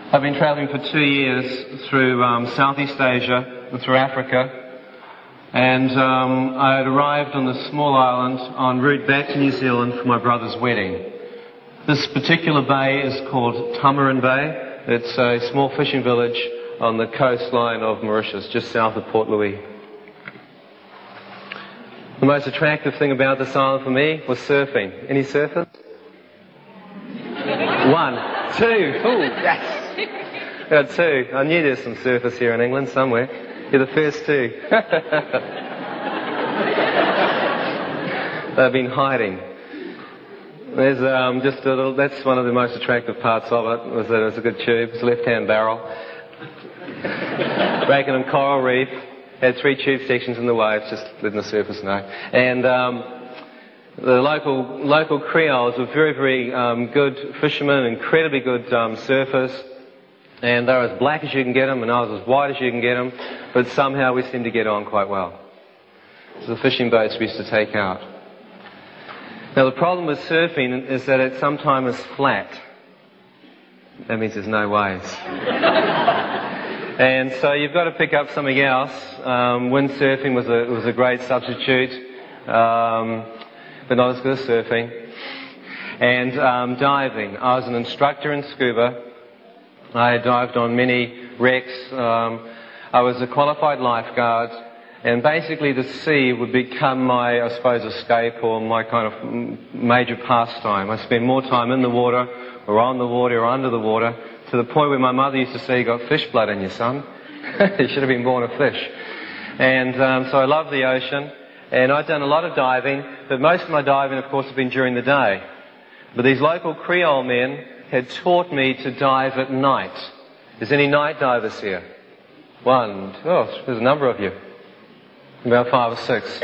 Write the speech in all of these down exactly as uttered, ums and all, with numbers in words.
I've been travelling for two years through um, Southeast Asia and through Africa, and um, I had arrived on this small island en route back to New Zealand for my brother's wedding. This particular bay is called Tamarin Bay. It's a small fishing village on the coastline of Mauritius, just south of Port Louis. The most attractive thing about this island for me was surfing. Any surfers? One, two, ooh, yes! Got two. I knew there's some surfers here in England somewhere. You're the first two. They've been hiding. There's um, just a little, that's one of the most attractive parts of it, was that it's a good tube, it's a left-hand barrel. Breaking on coral reef, had three tube sections in the waves, just letting the surfers know. And um, the local local Creoles were very, very um, good fishermen, incredibly good um, surfers. And they're as black as you can get them, and I was as white as you can get them, but somehow we seemed to get on quite well. So the fishing boats we used to take out. Now the problem with surfing is that it sometimes is flat. That means there's no waves. And so you've got to pick up something else. Um, windsurfing was a, was a great substitute, um, but not as good as surfing. And um, diving. I was an instructor in scuba. I dived on many wrecks. Um, I was a qualified lifeguard, and basically the sea would become my, I suppose, escape or my kind of major pastime. I spent more time in the water, or on the water, or under the water, to the point where my mother used to say, "You got fish blood in you, son. You should have been born a fish." And um, so I love the ocean, and I've done a lot of diving, but most of my diving, of course, has been during the day. But these local Creole men had taught me to dive at night. Is any night divers here? One, oh, there's a number of you. About five or six.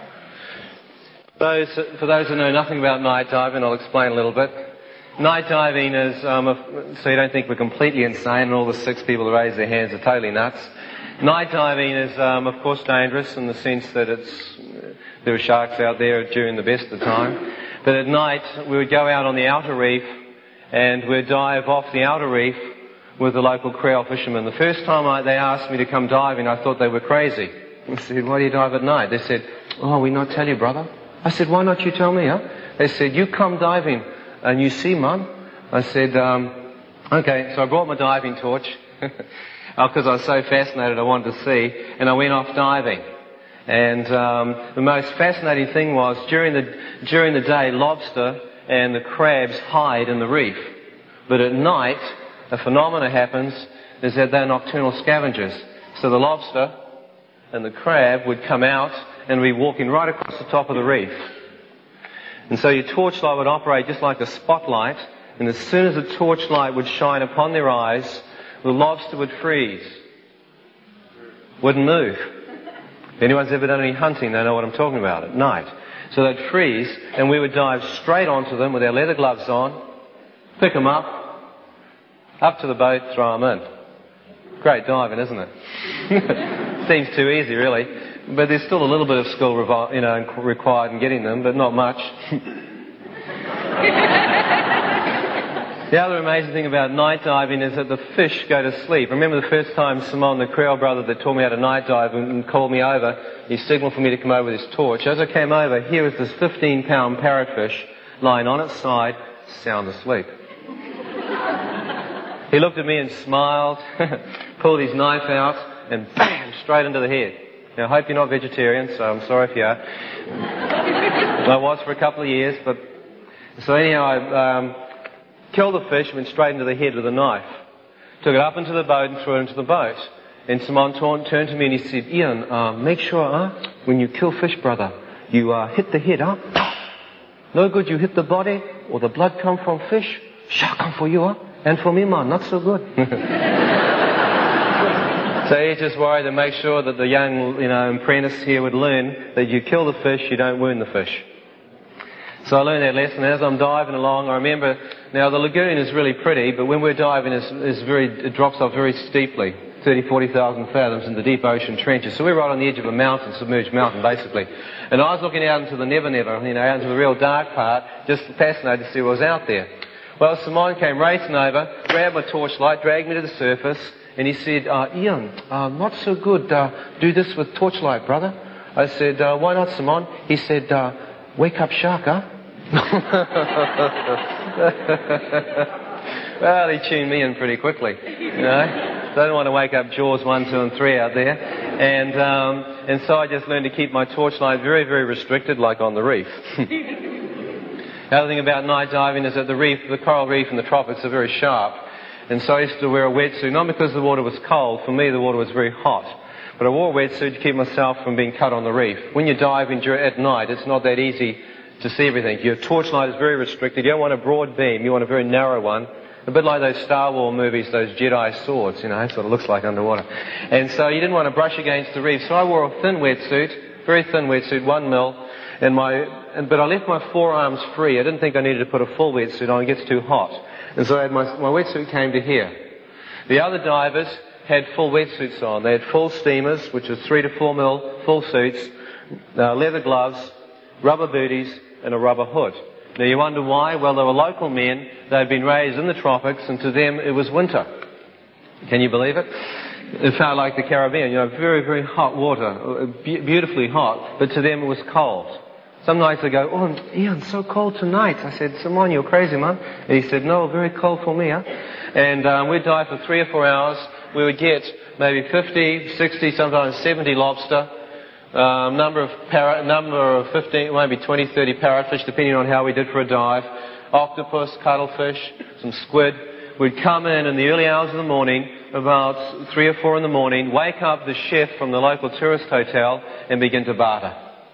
Those, for those who know nothing about night diving, I'll explain a little bit. Night diving is, um, a, so you don't think we're completely insane and all the six people who raise their hands are totally nuts. Night diving is, um, of course, dangerous in the sense that it's, there are sharks out there during the best of the time. But at night, we would go out on the outer reef and we'd dive off the outer reef with the local Creole fishermen. The first time I, they asked me to come diving, I thought they were crazy. I said, "Why do you dive at night?" They said, "Oh, we not tell you, brother." I said, "Why not you tell me, huh?" They said, "You come diving and you see, Mum." I said, um, okay. So I brought my diving torch because I was so fascinated I wanted to see, and I went off diving. And um, the most fascinating thing was during the during the day, lobster and the crabs hide in the reef. But at night, a phenomena happens is that they're nocturnal scavengers. So the lobster and the crab would come out and be walking right across the top of the reef. And so your torchlight would operate just like a spotlight, and as soon as the torchlight would shine upon their eyes, the lobster would freeze. Wouldn't move. If anyone's ever done any hunting, they know what I'm talking about at night. So they'd freeze, and we would dive straight onto them with our leather gloves on, pick them up, up to the boat, throw them in. Great diving, isn't it? Seems too easy, really. But there's still a little bit of skill, revi- you know, required in getting them, but not much. The other amazing thing about night diving is that the fish go to sleep. I remember the first time Simon, the Creole brother that taught me how to night dive and called me over, he signalled for me to come over with his torch. As I came over, here was this fifteen pound parrotfish lying on its side, sound asleep. He looked at me and smiled, pulled his knife out, and bam, straight into the head. Now, I hope you're not vegetarian, so I'm sorry if you are. I was for a couple of years, but... So anyhow, I... Um, killed the fish, went straight into the head with a knife. Took it up into the boat and threw it into the boat. And Simon turned to me and he said, "Ian, uh, make sure, huh, when you kill fish, brother, you uh, hit the head, huh? No good you hit the body or the blood come from fish. Shark come for you, huh? And for me, man, not so good." So he's just worried to make sure that the young, you know, apprentice here would learn that you kill the fish, you don't wound the fish. So I learned that lesson. As I'm diving along, I remember, now the lagoon is really pretty, but when we're diving, it's, it's very, it drops off very steeply, thirty, forty thousand fathoms in the deep ocean trenches. So we're right on the edge of a mountain, submerged mountain, basically. And I was looking out into the Never Never, you know, out into the real dark part, just fascinated to see what was out there. Well, Simon came racing over, grabbed my torchlight, dragged me to the surface, and he said, uh, Ian, uh, not so good. Uh, do this with torchlight, brother. I said, uh, why not, Simon? He said, uh, wake up shark, huh? Well, he tuned me in pretty quickly, you know. Don't want to wake up Jaws one, two, and three out there. And um, and so I just learned to keep my torchlight very, very restricted, like on the reef. The other thing about night diving is that the reef, the coral reef in the tropics are very sharp. And so I used to wear a wetsuit, not because the water was cold. For me, the water was very hot. But I wore a wetsuit to keep myself from being cut on the reef. When you're diving at night, it's not that easy to see everything. Your torchlight is very restricted. You don't want a broad beam. You want a very narrow one. A bit like those Star Wars movies, those Jedi swords, you know, that's what it looks like underwater. And so you didn't want to brush against the reef. So I wore a thin wetsuit, very thin wetsuit, one mil, and my, and, but I left my forearms free. I didn't think I needed to put a full wetsuit on. It gets too hot. And so I had my, my wetsuit came to here. The other divers had full wetsuits on. They had full steamers, which is three to four mil, full suits, uh, leather gloves, rubber booties, and a rubber hood. Now you wonder why? Well, they were local men. They'd been raised in the tropics, and to them it was winter. Can you believe it? It felt like the Caribbean, you know, very, very hot water, be- beautifully hot, but to them it was cold. Some nights they go, oh, Ian, so cold tonight. I said, Simon, you're crazy, man. And he said, no, very cold for me, huh? And um, we'd dive for three or four hours. We would get maybe fifty, sixty, sometimes seventy lobster. Um, number of parrot, number of fifteen, maybe twenty, thirty parrotfish, depending on how we did for a dive. Octopus, cuttlefish, some squid. We'd come in in the early hours of the morning, about three or four in the morning, wake up the chef from the local tourist hotel, and begin to barter.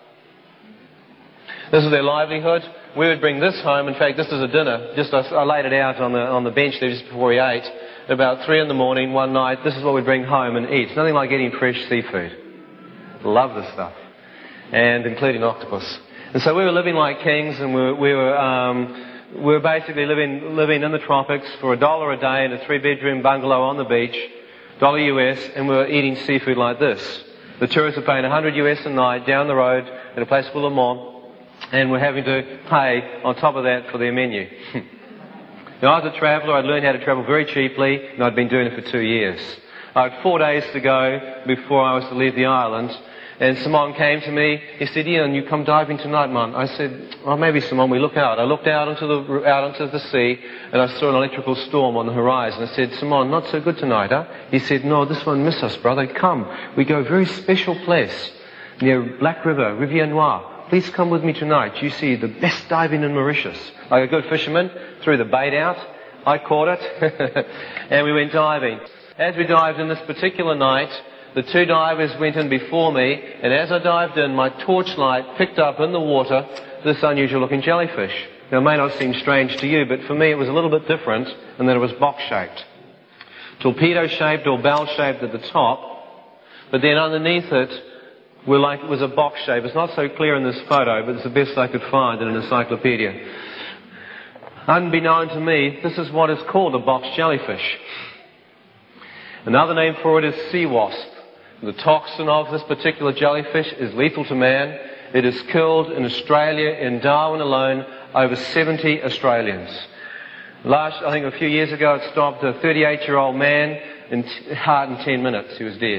This is their livelihood. We would bring this home. In fact, this is a dinner. Just I, I laid it out on the on the bench there just before we ate. At about three in the morning, one night, this is what we'd bring home and eat. It's nothing like eating fresh seafood. Love this stuff, and including octopus. And so we were living like kings, and we were, we were, um, we were basically living living in the tropics for a dollar a day in a three-bedroom bungalow on the beach, dollar U S, and we were eating seafood like this. The tourists were paying one hundred U S a night down the road at a place called Le Mans, and we're having to pay on top of that for their menu. Now, I was a traveller. I'd learned how to travel very cheaply, and I'd been doing it for two years. I had four days to go before I was to leave the island. And Simon came to me. He said, Ian, you come diving tonight, man. I said, well, maybe, Simon, we look out. I looked out into the out into the sea, and I saw an electrical storm on the horizon. I said, Simon, not so good tonight, huh? He said, no, this one miss us, brother. Come. We go a very special place near Black River, Rivière Noire. Please come with me tonight. You see the best diving in Mauritius. Like a good fisherman, threw the bait out. I caught it, and we went diving. As we dived in this particular night, the two divers went in before me, and as I dived in, my torchlight picked up in the water this unusual-looking jellyfish. Now, it may not seem strange to you, but for me it was a little bit different, and that it was box-shaped. Torpedo-shaped or bell-shaped at the top, but then underneath it, were like it was a box shape. It's not so clear in this photo, but it's the best I could find in an encyclopedia. Unbeknown to me, this is what is called a box jellyfish. Another name for it is sea wasp. The toxin of this particular jellyfish is lethal to man. It has killed in Australia, in Darwin alone, over seventy Australians. Last, I think a few years ago, it stopped a thirty-eight-year-old man in t- heart in ten minutes. He was dead.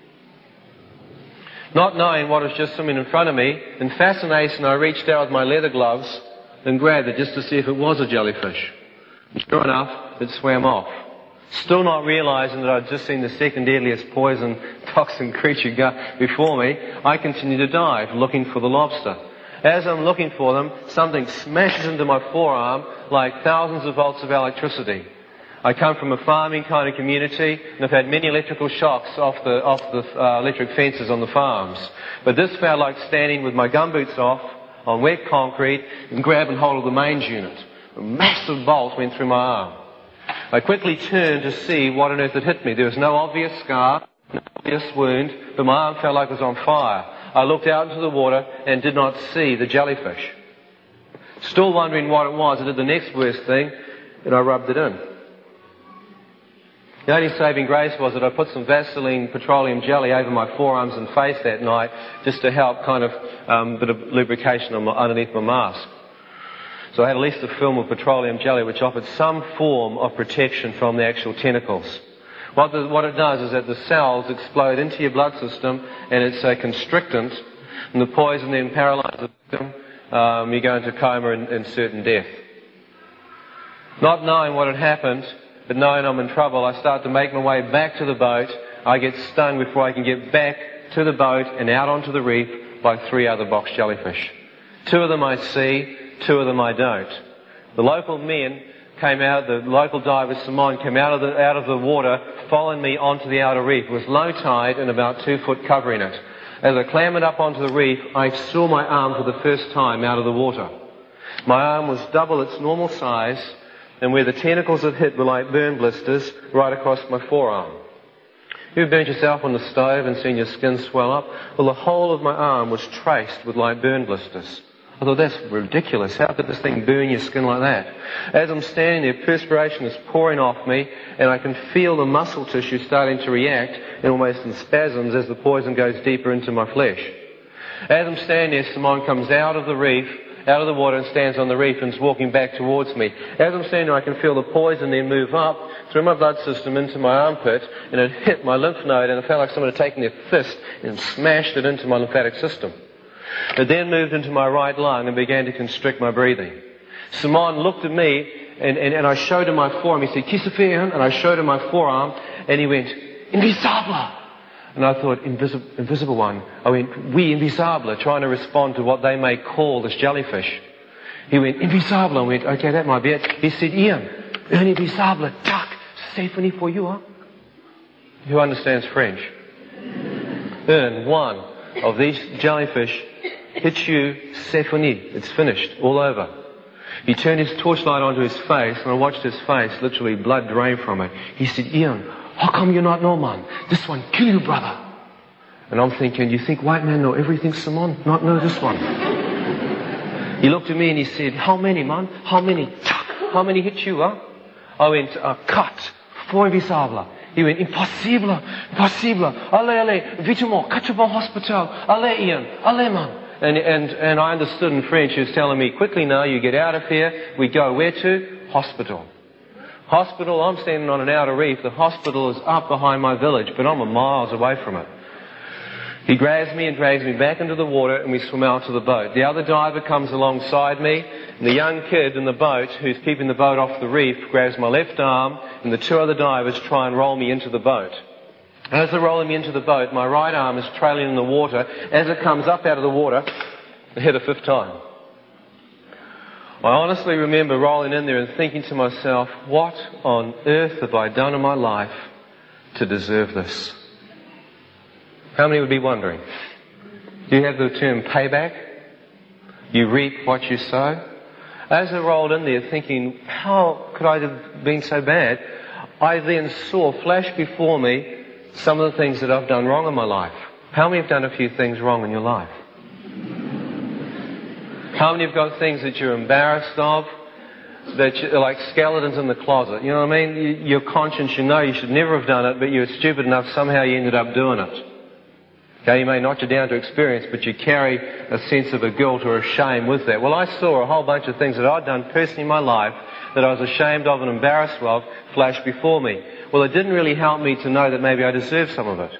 Not knowing what was just swimming in front of me, in fascination, I reached out with my leather gloves and grabbed it just to see if it was a jellyfish. And sure enough, it swam off. Still not realizing that I'd just seen the second deadliest poison toxin creature go before me, I continued to dive, looking for the lobster. As I'm looking for them, something smashes into my forearm like thousands of volts of electricity. I come from a farming kind of community, and I've had many electrical shocks off the, off the uh, electric fences on the farms. But this felt like standing with my gumboots off on wet concrete and grabbing hold of the mains unit. A massive bolt went through my arm. I quickly turned to see what on earth had hit me. There was no obvious scar, no obvious wound, but my arm felt like it was on fire. I looked out into the water and did not see the jellyfish. Still wondering what it was, I did the next worst thing, and I rubbed it in. The only saving grace was that I put some Vaseline petroleum jelly over my forearms and face that night just to help kind of um, a bit of lubrication on my, underneath my mask. So I had at least a film of petroleum jelly which offered some form of protection from the actual tentacles. What, the, what it does is that the cells explode into your blood system, and it's a constrictant, and the poison then paralyzes the victim. Um, you go into coma and, and certain death. Not knowing what had happened, but knowing I'm in trouble, I start to make my way back to the boat. I get stung before I can get back to the boat and out onto the reef by three other box jellyfish. Two of them I see, two of them I don't. The local men came out, the local diver Simon came out of the, out of the water, following me onto the outer reef. It was low tide and about two foot covering it. As I clambered up onto the reef, I saw my arm for the first time out of the water. My arm was double its normal size, and where the tentacles had hit were like burn blisters right across my forearm. You've burnt yourself on the stove and seen your skin swell up? Well, the whole of my arm was traced with like burn blisters. I thought, that's ridiculous. How could this thing burn your skin like that? As I'm standing there, perspiration is pouring off me, and I can feel the muscle tissue starting to react in almost in spasms as the poison goes deeper into my flesh. As I'm standing there, Simon comes out of the reef, out of the water, and stands on the reef and is walking back towards me. As I'm standing there, I can feel the poison then move up through my blood system into my armpit, and it hit my lymph node, and it felt like someone had taken their fist and smashed it into my lymphatic system. It then moved into my right lung and began to constrict my breathing. Simon looked at me, and, and, and I showed him my forearm. He said, "Kisafean," and I showed him my forearm, and he went, "Invisible." And I thought, invisible, invisible one. I went, "Oui, invisible," trying to respond to what they may call this jellyfish. He went, "Invisible." I went, "Okay, that might be it." He said, "Ian, un invisible, tac, symphony for you, huh?" Who understands French? Un, one of these jellyfish hits you, c'est fini. It's finished, all over. He turned his torchlight onto his face, and I watched his face, literally blood drain from it. He said, "Ian, how come you not know, man? This one kill you, brother." And I'm thinking, you think white men know everything, Simon? Not know this one. He looked at me and he said, "How many, man? How many? How many hit you, huh?" I went, uh, "Cut. Four invisible." He went, "Impossible, impossible. Allez, allez, vitement, catch up en hospital. Allez, Ian, allez, man." And, and, and I understood in French. He was telling me, "Quickly now, you get out of here." We go where to? Hospital. Hospital, I'm standing on an outer reef. The hospital is up behind my village, but I'm a miles away from it. He grabs me and drags me back into the water, and we swim out to the boat. The other diver comes alongside me, and the young kid in the boat, who's keeping the boat off the reef, grabs my left arm, and the two other divers try and roll me into the boat. As they're rolling me into the boat, my right arm is trailing in the water. As it comes up out of the water, I hit a fifth time. I honestly remember rolling in there and thinking to myself, what on earth have I done in my life to deserve this? How many would be wondering? Do you have the term payback? You reap what you sow? As I rolled in there thinking, how could I have been so bad? I then saw flash before me some of the things that I've done wrong in my life. How many have done a few things wrong in your life? How many have got things that you're embarrassed of, that are like skeletons in the closet? You know what I mean? You, your conscience, you know you should never have done it, but you were stupid enough, somehow you ended up doing it. Okay, you may knock you down to experience, but you carry a sense of a guilt or a shame with that. Well, I saw a whole bunch of things that I'd done personally in my life that I was ashamed of and embarrassed of flash before me. Well, it didn't really help me to know that maybe I deserved some of it.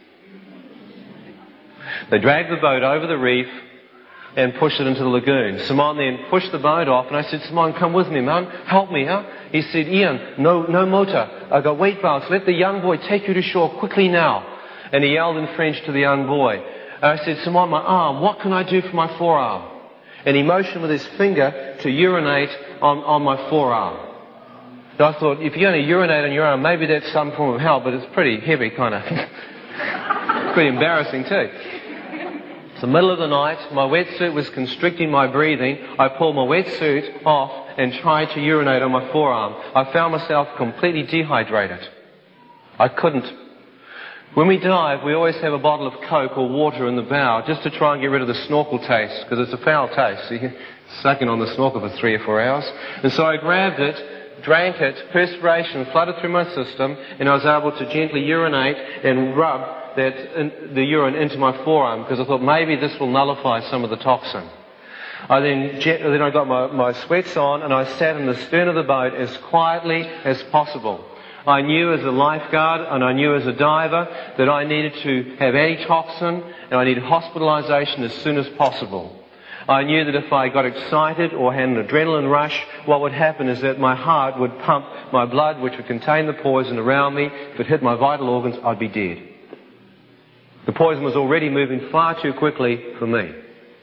They dragged the boat over the reef and pushed it into the lagoon. Simon then pushed the boat off, and I said, "Simon, come with me, man. Help me, huh?" He said, "Ian, no, no motor. I got weight belts. Let the young boy take you to shore quickly now." And he yelled in French to the young boy. And I said, "Simon, my arm, what can I do for my forearm?" And he motioned with his finger to urinate on, on my forearm. And I thought, if you're going to urinate on your arm, maybe that's some form of help, but it's pretty heavy, kind of. Pretty embarrassing too. It's the middle of the night. My wetsuit was constricting my breathing. I pulled my wetsuit off and tried to urinate on my forearm. I found myself completely dehydrated. I couldn't. When we dive, we always have a bottle of Coke or water in the bow just to try and get rid of the snorkel taste, because it's a foul taste. So you're sucking on the snorkel for three or four hours. And so I grabbed it, drank it, perspiration flooded through my system, and I was able to gently urinate and rub that in, the urine into my forearm, because I thought maybe this will nullify some of the toxin. I then, then I got my, my sweats on and I sat in the stern of the boat as quietly as possible. I knew as a lifeguard and I knew as a diver that I needed to have antitoxin and I needed hospitalisation as soon as possible. I knew that if I got excited or had an adrenaline rush, what would happen is that my heart would pump my blood, which would contain the poison around me. If it hit my vital organs, I'd be dead. The poison was already moving far too quickly for me.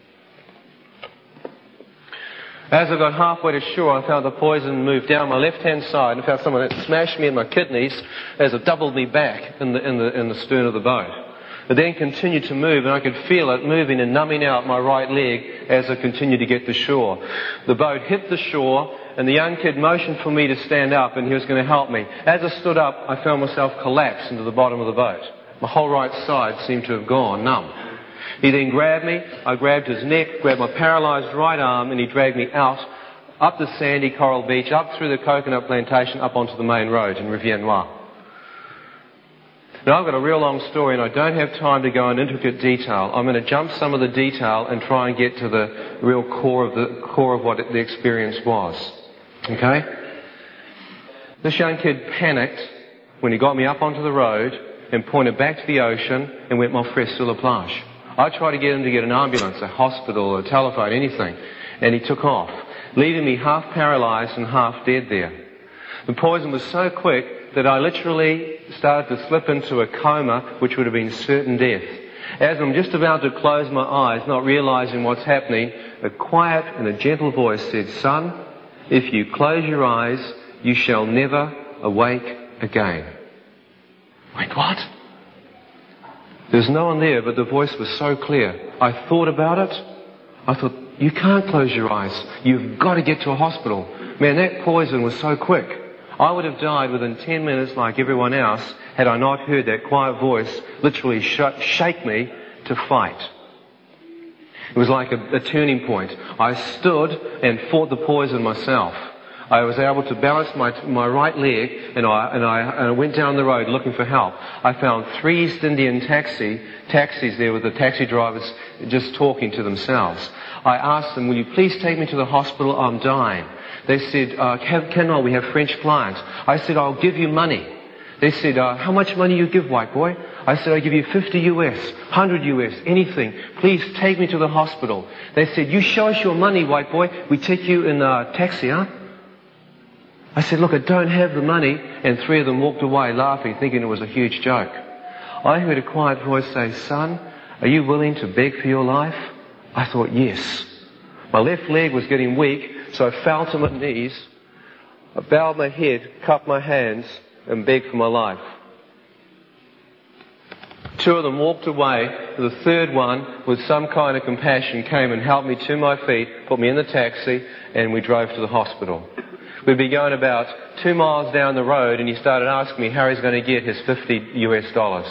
As I got halfway to shore, I found the poison move down my left-hand side and found someone that smashed me in my kidneys as it doubled me back in the, in the, in the stern of the boat. It then continued to move and I could feel it moving and numbing out my right leg as I continued to get to shore. The boat hit the shore and the young kid motioned for me to stand up and he was going to help me. As I stood up, I found myself collapse into the bottom of the boat. My whole right side seemed to have gone numb. He then grabbed me, I grabbed his neck, grabbed my paralysed right arm, and he dragged me out, up the sandy coral beach, up through the coconut plantation, up onto the main road in Rivière Noire. Now I've got a real long story and I don't have time to go in intricate detail. I'm going to jump some of the detail and try and get to the real core of the core of what the experience was. Okay? This young kid panicked when he got me up onto the road and pointed back to the ocean and went, "Mon frère, sur la plage." I tried to get him to get an ambulance, a hospital, a telephone, anything, and he took off, leaving me half paralysed and half dead there. The poison was so quick that I literally started to slip into a coma, which would have been certain death. As I'm just about to close my eyes, not realising what's happening, a quiet and a gentle voice said, "Son, if you close your eyes, you shall never awake again." Wait, what? There's no one there, but the voice was so clear. I thought about it. I thought, you can't close your eyes. You've got to get to a hospital. Man, that poison was so quick. I would have died within ten minutes like everyone else had I not heard that quiet voice literally sh- shake me to fight. It was like a, a turning point. I stood and fought the poison myself. I was able to balance my my right leg and I, and I and I went down the road looking for help. I found three East Indian taxi taxis there with the taxi drivers just talking to themselves. I asked them, "Will you please take me to the hospital? I'm dying." They said, uh, can, cannot, we have French clients. I said, "I'll give you money." They said, uh, "How much money you give, white boy?" I said, "I give you fifty U S, one hundred U S, anything. Please take me to the hospital." They said, "You show us your money, white boy. We take you in a taxi, huh?" I said, "Look, I don't have the money," and three of them walked away laughing, thinking it was a huge joke. I heard a quiet voice say, "Son, are you willing to beg for your life?" I thought, yes. My left leg was getting weak, so I fell to my knees. I bowed my head, cupped my hands, and begged for my life. Two of them walked away. The third one, with some kind of compassion, came and helped me to my feet, put me in the taxi, and we drove to the hospital. We'd been going about two miles down the road and he started asking me how he's going to get his fifty U S dollars.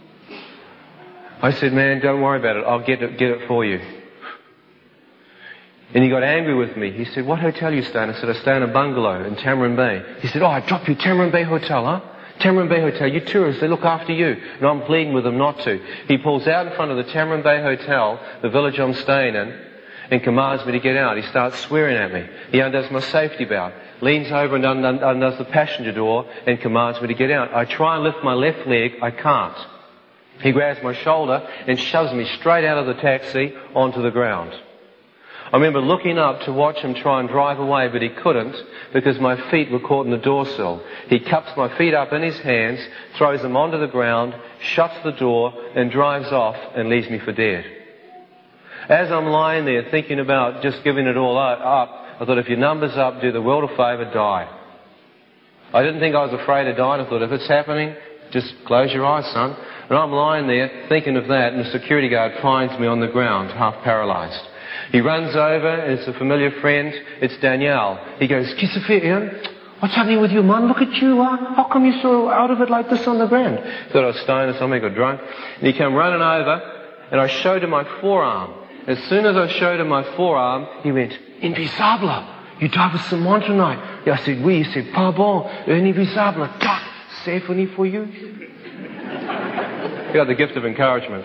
I said, "Man, don't worry about it. I'll get it, get it for you." And he got angry with me. He said, "What hotel you stay in?" I said, "I stay in a bungalow in Tamarin Bay." He said, "Oh, I drop you Tamarin Bay Hotel, huh? Tamarin Bay Hotel, you tourists, they look after you." And I'm pleading with him not to. He pulls out in front of the Tamarin Bay Hotel, the village I'm staying in, and commands me to get out. He starts swearing at me. He undoes my safety belt, leans over and undoes the passenger door and commands me to get out. I try and lift my left leg. I can't. He grabs my shoulder and shoves me straight out of the taxi onto the ground. I remember looking up to watch him try and drive away, but he couldn't because my feet were caught in the door sill. He cups my feet up in his hands, throws them onto the ground, shuts the door and drives off and leaves me for dead. As I'm lying there thinking about just giving it all up, I thought, if your number's up, do the world a favour, die. I didn't think I was afraid of dying. I thought, if it's happening, just close your eyes, son. And I'm lying there thinking of that, and the security guard finds me on the ground, half paralysed. He runs over, and it's a familiar friend. It's Danielle. He goes, "Qu'est-ce que fait, Ian? What's happening with you, man? Look at you. Huh? How come you're so out of it like this on the ground?" Thought I was stoned or something, got drunk. And he came running over, and I showed him my forearm. As soon as I showed him my forearm, he went, "Invisible. You died with someone tonight." I said, "Oui." He said, "Pardon, invisible. Tac, symphony for you." He got the gift of encouragement.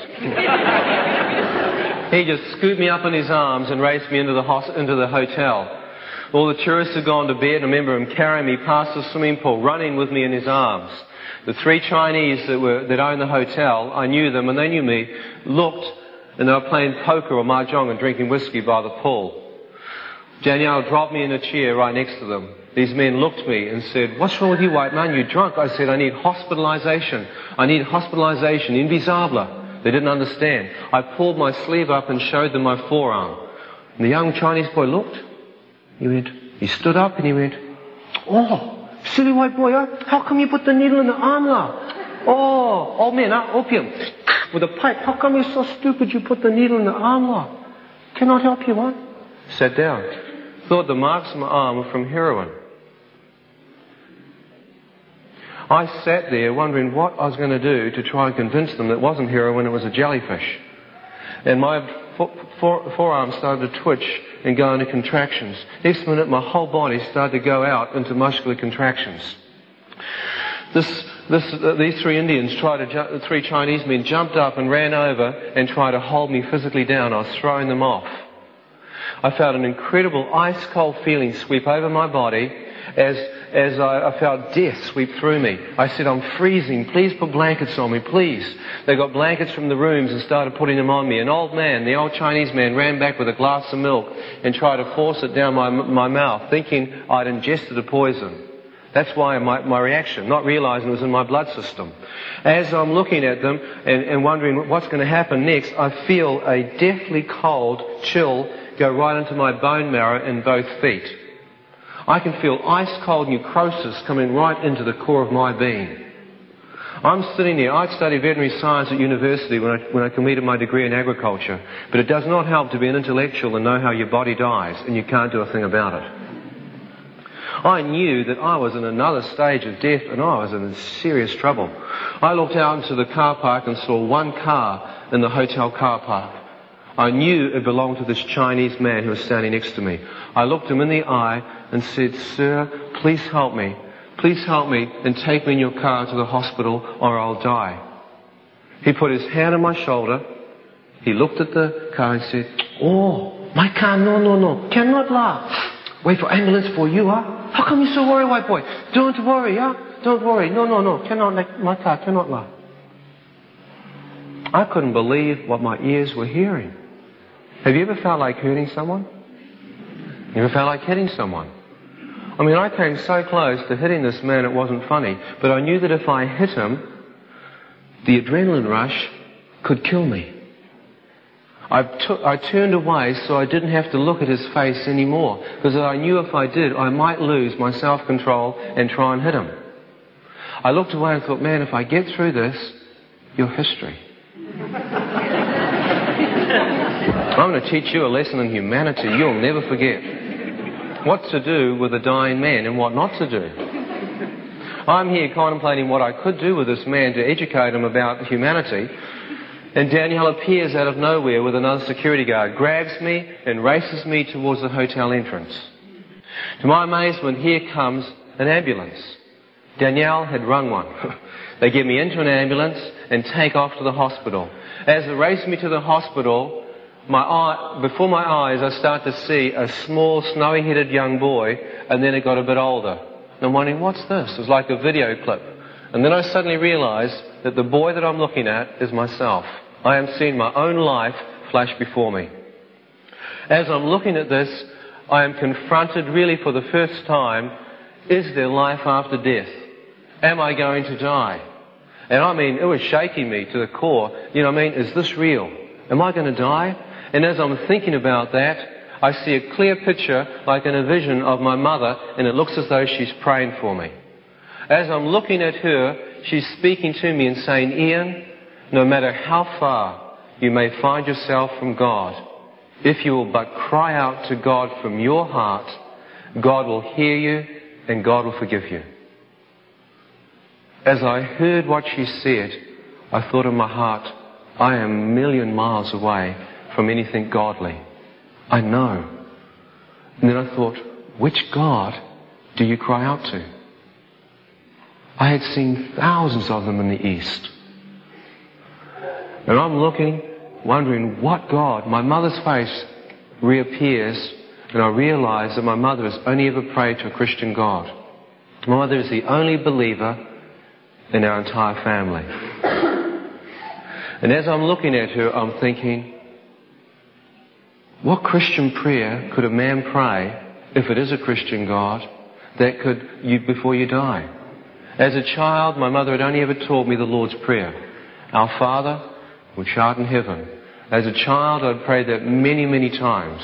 He just scooped me up in his arms and raced me into the, hos- into the hotel. All the tourists had gone to bed. I remember him carrying me past the swimming pool, running with me in his arms. The three Chinese that were that owned the hotel, I knew them and they knew me, looked and they were playing poker or mahjong and drinking whiskey by the pool. Danielle dropped me in a chair right next to them. These men looked at me and said, "What's wrong with you, white man? You're drunk." I said, "I need hospitalization. I need hospitalization. Invisible." They didn't understand. I pulled my sleeve up and showed them my forearm. And the young Chinese boy looked. He went, he stood up and he went, "Oh, silly white boy, huh? How come you put the needle in the arm now? Oh, old man, huh? Opium. With a pipe. How come you're so stupid you put the needle in the arm now? Cannot help you, huh?" Sat down. Thought the marks on my arm were from heroin. I sat there wondering what I was going to do to try and convince them that it wasn't heroin, it was a jellyfish. And my fo- fore- forearm started to twitch and go into contractions. Next minute, my whole body started to go out into muscular contractions. This, this, uh, these three Indians tried to, ju- three Chinese men jumped up and ran over and tried to hold me physically down. I was throwing them off. I felt an incredible ice-cold feeling sweep over my body as, as I, I felt death sweep through me. I said, "I'm freezing. Please put blankets on me, please." They got blankets from the rooms and started putting them on me. An old man, the old Chinese man, ran back with a glass of milk and tried to force it down my, my mouth, thinking I'd ingested a poison. That's why my, my reaction, not realizing it was in my blood system. As I'm looking at them and, and wondering what's going to happen next, I feel a deathly cold chill go right into my bone marrow in both feet. I can feel ice-cold necrosis coming right into the core of my being. I'm sitting there. I studied veterinary science at university when I, when I completed my degree in agriculture. But it does not help to be an intellectual and know how your body dies, and you can't do a thing about it. I knew that I was in another stage of death, and I was in serious trouble. I looked out into the car park and saw one car in the hotel car park. I knew it belonged to this Chinese man who was standing next to me. I looked him in the eye and said, "Sir, please help me. Please help me and take me in your car to the hospital or I'll die." He put his hand on my shoulder. He looked at the car and said, "Oh, my car, no, no, no. Cannot laugh. Wait for ambulance for you, huh? How come you're so worried, white boy? Don't worry, huh? Don't worry. No, no, no. Cannot, like, my car cannot laugh." I couldn't believe what my ears were hearing. Have you ever felt like hurting someone? You ever felt like hitting someone? I mean, I came so close to hitting this man it wasn't funny, but I knew that if I hit him, the adrenaline rush could kill me. I, took, I turned away so I didn't have to look at his face anymore, because I knew if I did, I might lose my self-control and try and hit him. I looked away and thought, man, if I get through this, you're history. I'm going to teach you a lesson in humanity you'll never forget. What to do with a dying man and what not to do. I'm here contemplating what I could do with this man to educate him about humanity. And Danielle appears out of nowhere with another security guard, grabs me and races me towards the hotel entrance. To my amazement, here comes an ambulance. Danielle had rung one. They get me into an ambulance and take off to the hospital. As they race me to the hospital, my eye, before my eyes, I start to see a small, snowy-headed young boy, and then it got a bit older. And I'm wondering, what's this? It was like a video clip. And then I suddenly realized that the boy that I'm looking at is myself. I am seeing my own life flash before me. As I'm looking at this, I am confronted really for the first time, is there life after death? Am I going to die? And I mean, it was shaking me to the core. You know what I mean? Is this real? Am I going to die? And as I'm thinking about that, I see a clear picture, like in a vision, of my mother, and it looks as though she's praying for me. As I'm looking at her, she's speaking to me and saying, "Ian, no matter how far you may find yourself from God, if you will but cry out to God from your heart, God will hear you and God will forgive you." As I heard what she said, I thought in my heart, I am a million miles away from anything godly. I know. And then I thought, which God do you cry out to? I had seen thousands of them in the East. And I'm looking, wondering what God, my mother's face reappears, and I realise that my mother has only ever prayed to a Christian God. My mother is the only believer in our entire family. And as I'm looking at her, I'm thinking, what Christian prayer could a man pray, if it is a Christian God, that could, you, before you die? As a child, my mother had only ever taught me the Lord's Prayer. Our Father, which art in heaven. As a child, I'd prayed that many, many times.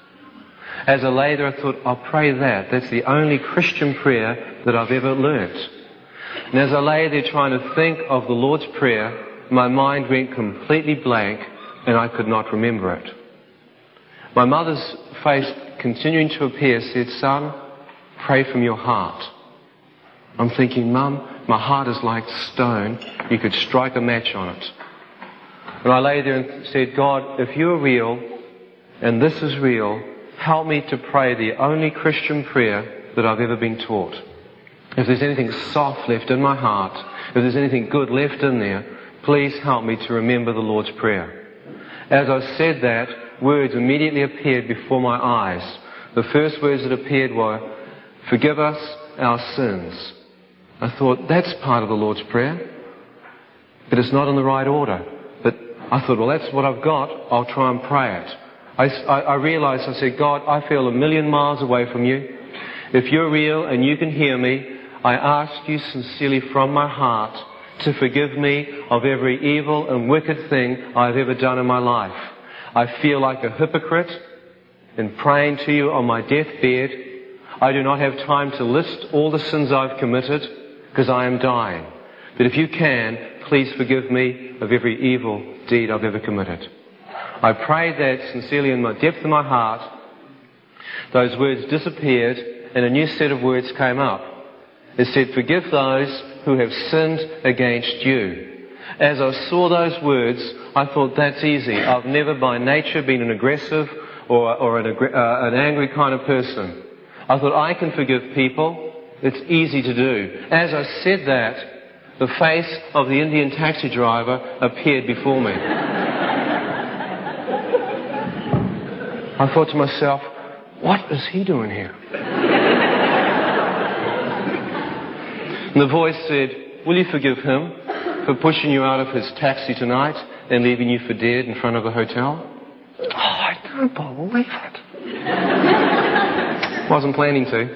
As I lay there, I thought, I'll pray that. That's the only Christian prayer that I've ever learnt. And as I lay there trying to think of the Lord's Prayer, my mind went completely blank and I could not remember it. My mother's face, continuing to appear, said, "Son, pray from your heart." I'm thinking, Mum, my heart is like stone. You could strike a match on it. And I lay there and said, God, if you're real, and this is real, help me to pray the only Christian prayer that I've ever been taught. If there's anything soft left in my heart, if there's anything good left in there, please help me to remember the Lord's Prayer. As I said that, words immediately appeared before my eyes. The first words that appeared were, "Forgive us our sins." I thought, that's part of the Lord's Prayer, but it's not in the right order. But I thought, well, that's what I've got. I'll try and pray it. I, I, I realized, I said, God, I feel a million miles away from you. If you're real and you can hear me, I ask you sincerely from my heart to forgive me of every evil and wicked thing I've ever done in my life. I feel like a hypocrite in praying to you on my deathbed. I do not have time to list all the sins I've committed because I am dying. But if you can, please forgive me of every evil deed I've ever committed. I prayed that sincerely in the depth of my heart. Those words disappeared and a new set of words came up. It said, "Forgive those who have sinned against you." As I saw those words, I thought, that's easy. I've never by nature been an aggressive or, or an, uh, an angry kind of person. I thought, I can forgive people. It's easy to do. As I said that, the face of the Indian taxi driver appeared before me. I thought to myself, what is he doing here? And the voice said, "Will you forgive him for pushing you out of his taxi tonight and leaving you for dead in front of the hotel?" Oh, I don't believe it. Wasn't planning to.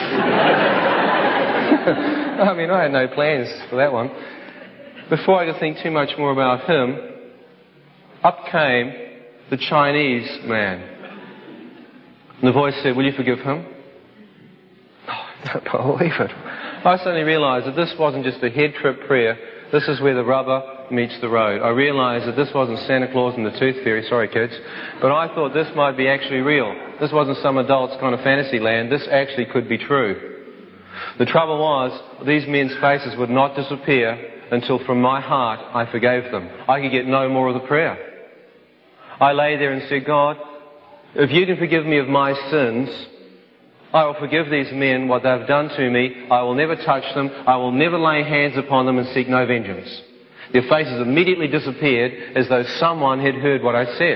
I mean, I had no plans for that one. Before I could think too much more about him, up came the Chinese man. And the voice said, "Will you forgive him?" Oh, I don't believe it. I suddenly realized that this wasn't just a head trip prayer. This is where the rubber meets the road. I realized that this wasn't Santa Claus and the Tooth Fairy, sorry kids, but I thought this might be actually real. This wasn't some adult's kind of fantasy land. This actually could be true. The trouble was, these men's faces would not disappear until from my heart I forgave them. I could get no more of the prayer. I lay there and said, God, if you can forgive me of my sins, I will forgive these men what they've done to me. I will never touch them. I will never lay hands upon them and seek no vengeance. Their faces immediately disappeared as though someone had heard what I said.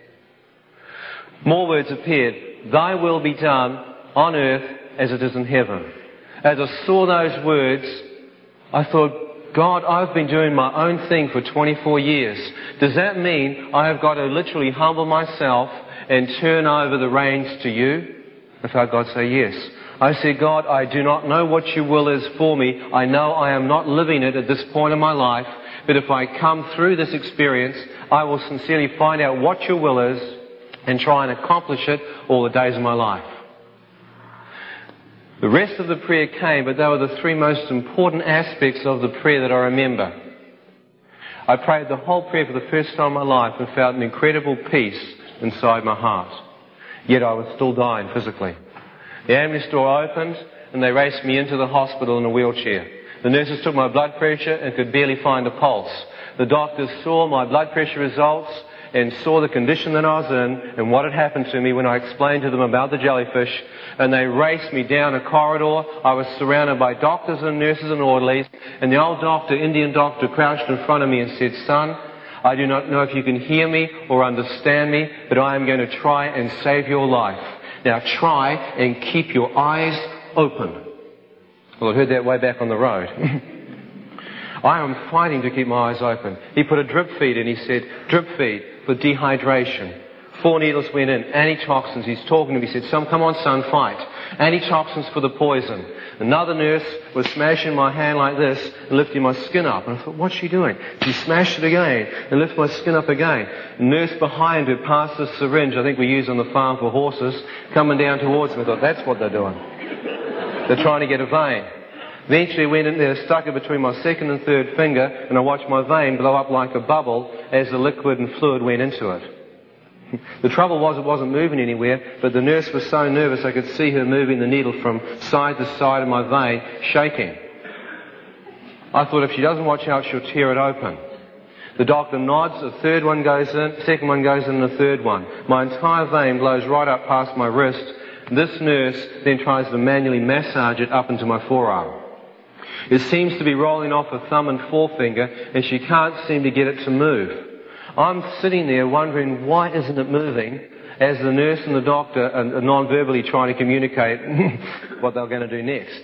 More words appeared. Thy will be done on earth as it is in heaven. As I saw those words, I thought, God, I've been doing my own thing for twenty-four years. Does that mean I have got to literally humble myself and turn over the reins to you? I felt God say yes. I said, God, I do not know what your will is for me. I know I am not living it at this point in my life. But if I come through this experience, I will sincerely find out what your will is and try and accomplish it all the days of my life. The rest of the prayer came, but they were the three most important aspects of the prayer that I remember. I prayed the whole prayer for the first time in my life and felt an incredible peace inside my heart. Yet I was still dying physically. The ambulance door opened and they raced me into the hospital in a wheelchair. The nurses took my blood pressure and could barely find a pulse. The doctors saw my blood pressure results and saw the condition that I was in and what had happened to me when I explained to them about the jellyfish, and they raced me down a corridor. I was surrounded by doctors and nurses and orderlies, and the old doctor, Indian doctor, crouched in front of me and said, son, I do not know if you can hear me or understand me, but I am going to try and save your life. Now try and keep your eyes open. Well, I heard that way back on the road. I am fighting to keep my eyes open. He put a drip feed in. He said, drip feed for dehydration. Four needles went in. Antitoxins. He's talking to me. He said, "Son, come on, son, fight. Antitoxins for the poison." Another nurse was smashing my hand like this and lifting my skin up. And I thought, what's she doing? She smashed it again and lifted my skin up again. The nurse behind her passed the syringe I think we use on the farm for horses, coming down towards me. I thought, that's what they're doing. They're trying to get a vein. Eventually I went in there, stuck it between my second and third finger, and I watched my vein blow up like a bubble as the liquid and fluid went into it. The trouble was it wasn't moving anywhere, but the nurse was so nervous I could see her moving the needle from side to side of my vein, shaking. I thought if she doesn't watch out, she'll tear it open. The doctor nods, the third one goes in, second one goes in, and the third one. My entire vein blows right up past my wrist. This nurse then tries to manually massage it up into my forearm. It seems to be rolling off her thumb and forefinger, and she can't seem to get it to move. I'm sitting there wondering, why isn't it moving, as the nurse and the doctor are non-verbally trying to communicate what they're going to do next.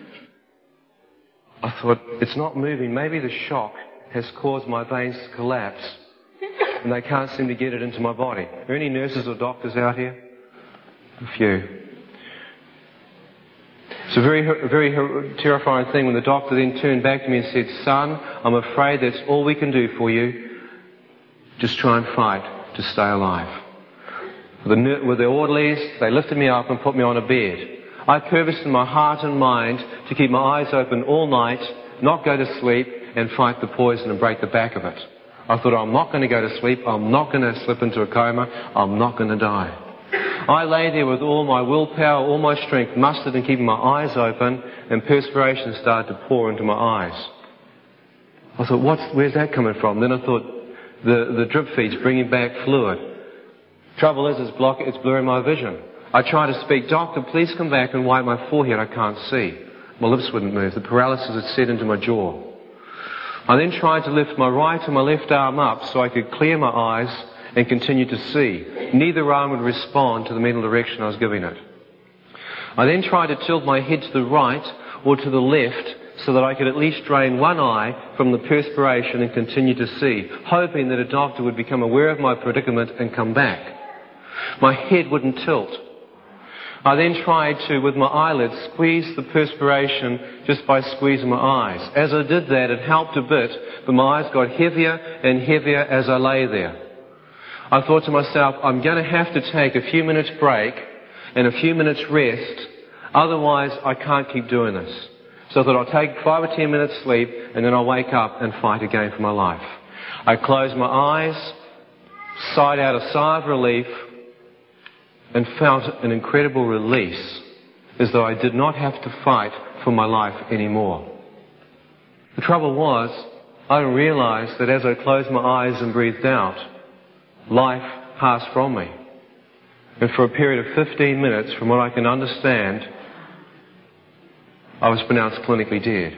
I thought, it's not moving. Maybe the shock has caused my veins to collapse, and they can't seem to get it into my body. Are there any nurses or doctors out here? A few. It's a very, a very terrifying thing when the doctor then turned back to me and said, "Son, I'm afraid that's all we can do for you. Just try and fight to stay alive." With the, with the orderlies, they lifted me up and put me on a bed. I purposed in my heart and mind to keep my eyes open all night, not go to sleep, and fight the poison and break the back of it. I thought, I'm not going to go to sleep, I'm not going to slip into a coma, I'm not going to die. I lay there with all my willpower, all my strength mustered in keeping my eyes open, and perspiration started to pour into my eyes. I thought, what's, where's that coming from? Then I thought, the, the drip feed's bringing back fluid. Trouble is, it's, block, it's blurring my vision. I try to speak, "Doctor, please come back and wipe my forehead, I can't see." My lips wouldn't move. The paralysis had set into my jaw. I then tried to lift my right and my left arm up so I could clear my eyes and continue to see. Neither arm would respond to the mental direction I was giving it. I then tried to tilt my head to the right or to the left so that I could at least drain one eye from the perspiration and continue to see, hoping that a doctor would become aware of my predicament and come back. My head wouldn't tilt. I then tried to, with my eyelids, squeeze the perspiration just by squeezing my eyes. As I did that, it helped a bit, but my eyes got heavier and heavier as I lay there. I thought to myself, I'm going to have to take a few minutes break and a few minutes rest, otherwise I can't keep doing this. So I thought I'll take five or ten minutes sleep and then I'll wake up and fight again for my life. I closed my eyes, sighed out a sigh of relief, and felt an incredible release, as though I did not have to fight for my life anymore. The trouble was, I realized that as I closed my eyes and breathed out, life passed from me. And for a period of fifteen minutes, from what I can understand, I was pronounced clinically dead.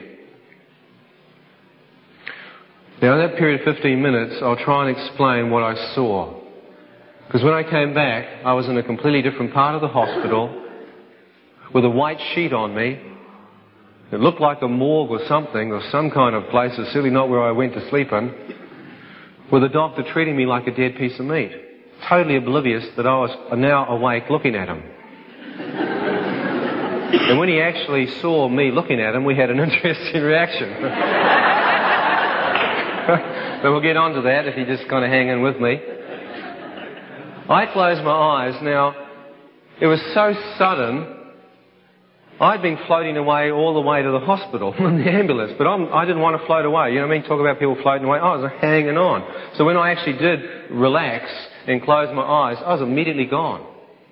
Now, in that period of fifteen minutes, I'll try and explain what I saw. Because when I came back, I was in a completely different part of the hospital with a white sheet on me. It looked like a morgue or something, or some kind of place. It's certainly not where I went to sleep in. With a doctor treating me like a dead piece of meat. Totally oblivious that I was now awake looking at him. And when he actually saw me looking at him, we had an interesting reaction. But we'll get on to that if you just kind of hang in with me. I closed my eyes. Now, it was so sudden, I'd been floating away all the way to the hospital in the ambulance, but I'm, I didn't want to float away. You know what I mean? Talk about people floating away. I was hanging on. So when I actually did relax and close my eyes, I was immediately gone.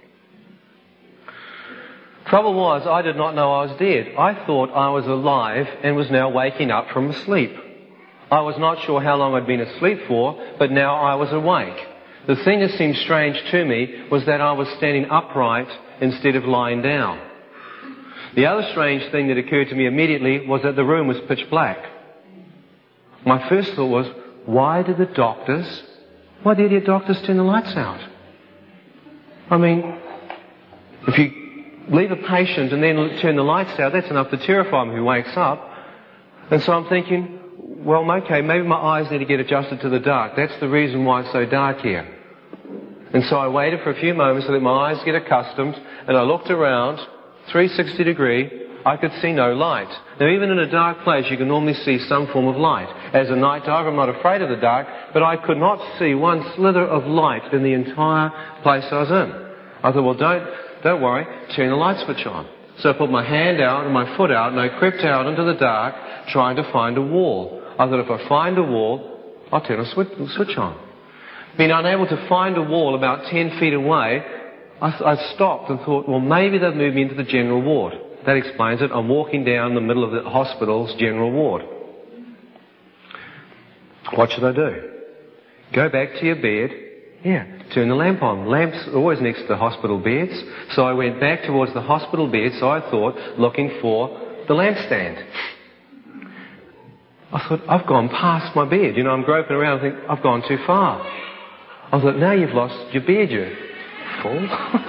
Trouble was, I did not know I was dead. I thought I was alive and was now waking up from sleep. I was not sure how long I'd been asleep for, but now I was awake. The thing that seemed strange to me was that I was standing upright instead of lying down. The other strange thing that occurred to me immediately was that the room was pitch black. My first thought was, why did the doctors, why did the idiot doctors turn the lights out? I mean, if you leave a patient and then turn the lights out, that's enough to terrify him if he wakes up. And so I'm thinking, well, okay, maybe my eyes need to get adjusted to the dark. That's the reason why it's so dark here. And so I waited for a few moments so that my eyes get accustomed, and I looked around, three hundred sixty degree, I could see no light. Now, even in a dark place, you can normally see some form of light. As a night diver, I'm not afraid of the dark, but I could not see one slither of light in the entire place I was in. I thought, well, don't, don't worry, turn the light switch on. So I put my hand out and my foot out, and I crept out into the dark, trying to find a wall. I thought, if I find a wall, I'll turn a switch, switch on. Being unable to find a wall about ten feet away, I, I stopped and thought, well, maybe they've moved me into the general ward. That explains it. I'm walking down the middle of the hospital's general ward. What should I do? Go back to your bed. Yeah, turn the lamp on. Lamps are always next to the hospital beds. So I went back towards the hospital bed, so I thought, looking for the lampstand. I thought, I've gone past my bed. You know, I'm groping around and think, I've gone too far. I thought, now you've lost your bed, you fool.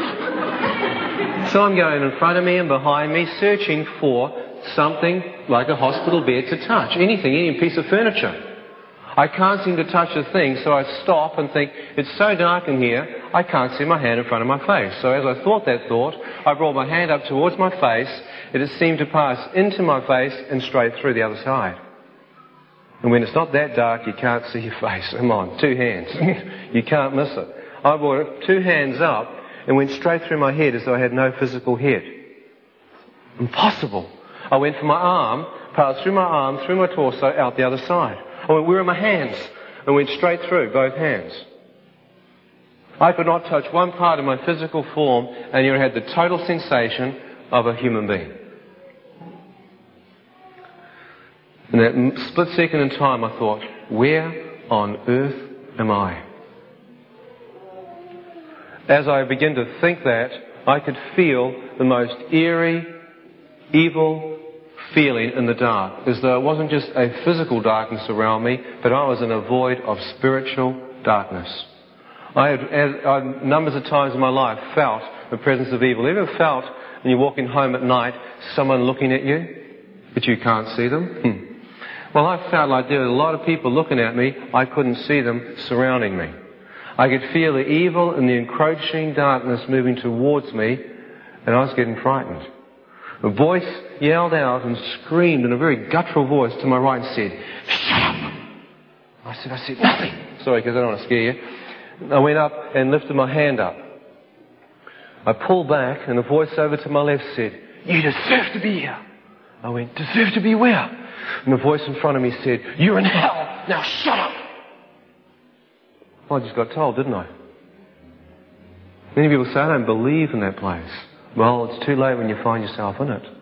So I'm going in front of me and behind me, searching for something like a hospital bed to touch. Anything, any piece of furniture. I can't seem to touch a thing, so I stop and think, it's so dark in here, I can't see my hand in front of my face. So as I thought that thought, I brought my hand up towards my face, and it seemed to pass into my face and straight through the other side. And when it's not that dark, you can't see your face. Come on, two hands. You can't miss it. I brought it two hands up and went straight through my head as though I had no physical head. Impossible. I went for my arm, passed through my arm, through my torso, out the other side. I went, where are my hands? And went straight through, both hands. I could not touch one part of my physical form, and you had the total sensation of a human being. In that split second in time, I thought, where on earth am I? As I began to think that, I could feel the most eerie, evil feeling in the dark, as though it wasn't just a physical darkness around me, but I was in a void of spiritual darkness. I had, as, I, numbers of times in my life, felt the presence of evil. Ever felt, when you're walking home at night, someone looking at you, but you can't see them? Hmm. Well, I felt like there were a lot of people looking at me. I couldn't see them surrounding me. I could feel the evil and the encroaching darkness moving towards me, and I was getting frightened. A voice yelled out and screamed in a very guttural voice to my right and said, "Shut up!" I said, I said, nothing. Sorry, because I don't want to scare you. I went up and lifted my hand up. I pulled back, and a voice over to my left said, "You deserve to be here." I went, "Deserve to be where?" And the voice in front of me said, "You're in hell. Now shut up." Well, I just got told, didn't I? Many people say, "I don't believe in that place." Well, it's too late when you find yourself in it.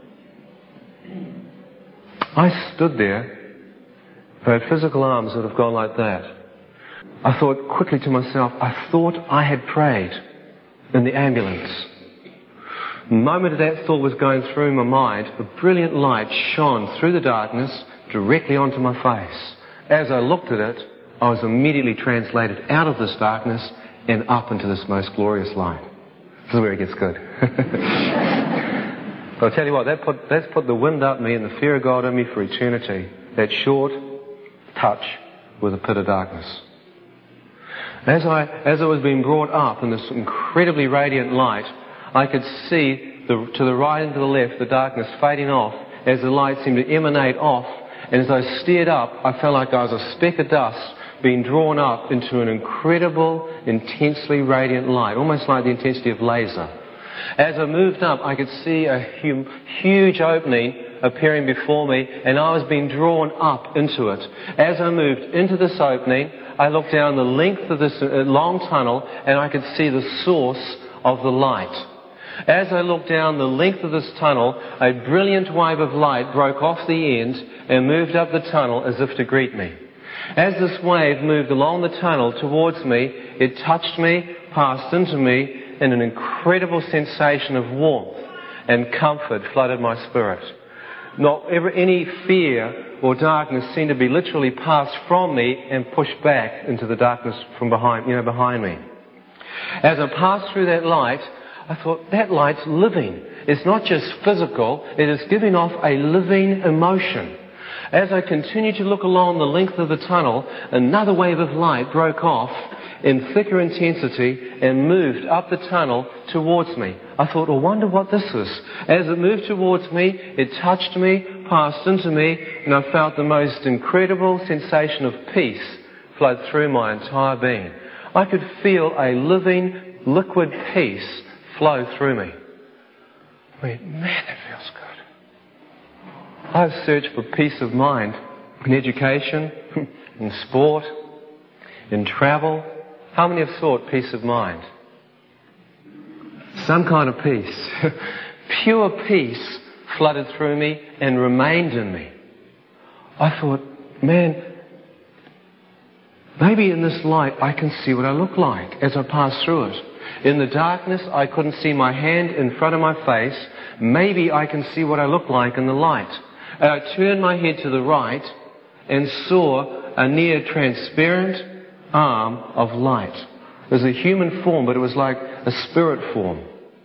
I stood there. If I had physical arms that would have gone like that. I thought quickly to myself, I thought I had prayed in the ambulance. The moment that thought was going through my mind, a brilliant light shone through the darkness directly onto my face. As I looked at it, I was immediately translated out of this darkness and up into this most glorious light. This is where it gets good. But I'll tell you what, that put, that's put the wind up me and the fear of God in me for eternity. That short touch with a pit of darkness. As I, as I was being brought up in this incredibly radiant light, I could see the, to the right and to the left the darkness fading off as the light seemed to emanate off. And as I stared up, I felt like I was a speck of dust being drawn up into an incredible, intensely radiant light, almost like the intensity of laser. As I moved up, I could see a hu- huge opening appearing before me, and I was being drawn up into it. As I moved into this opening, I looked down the length of this long tunnel, and I could see the source of the light. As I looked down the length of this tunnel, a brilliant wave of light broke off the end and moved up the tunnel as if to greet me. As this wave moved along the tunnel towards me, it touched me, passed into me, and an incredible sensation of warmth and comfort flooded my spirit. Not ever any fear or darkness seemed to be literally passed from me and pushed back into the darkness from behind, you know, behind me. As I passed through that light, I thought, that light's living. It's not just physical, it is giving off a living emotion. As I continued to look along the length of the tunnel, another wave of light broke off in thicker intensity and moved up the tunnel towards me. I thought, I wonder what this is. As it moved towards me, it touched me, passed into me, and I felt the most incredible sensation of peace flowed through my entire being. I could feel a living, liquid peace flow through me. I went, man, that feels good. I've searched for peace of mind in education, in sport, in travel. How many have sought peace of mind? Some kind of peace. Pure peace flooded through me and remained in me. I thought, man, maybe in this light I can see what I look like as I pass through it. In the darkness I couldn't see my hand in front of my face. Maybe I can see what I look like in the light. And I turned my head to the right and saw a near transparent arm of light. It was a human form, but it was like a spirit form.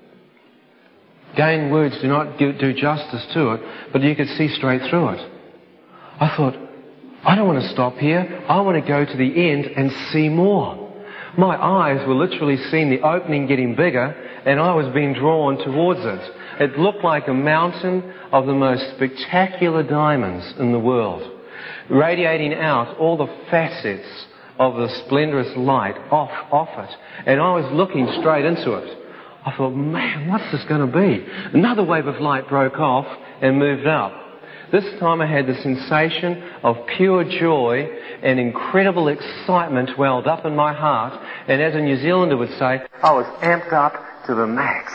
Again, words do not do justice to it, but you could see straight through it. I thought, I don't want to stop here. I want to go to the end and see more. My eyes were literally seeing the opening getting bigger, and I was being drawn towards it. It looked like a mountain of the most spectacular diamonds in the world, radiating out all the facets of the splendorous light off, off it. And I was looking straight into it. I thought, man, what's this going to be? Another wave of light broke off and moved up. This time I had the sensation of pure joy and incredible excitement welled up in my heart. And as a New Zealander would say, I was amped up to the max.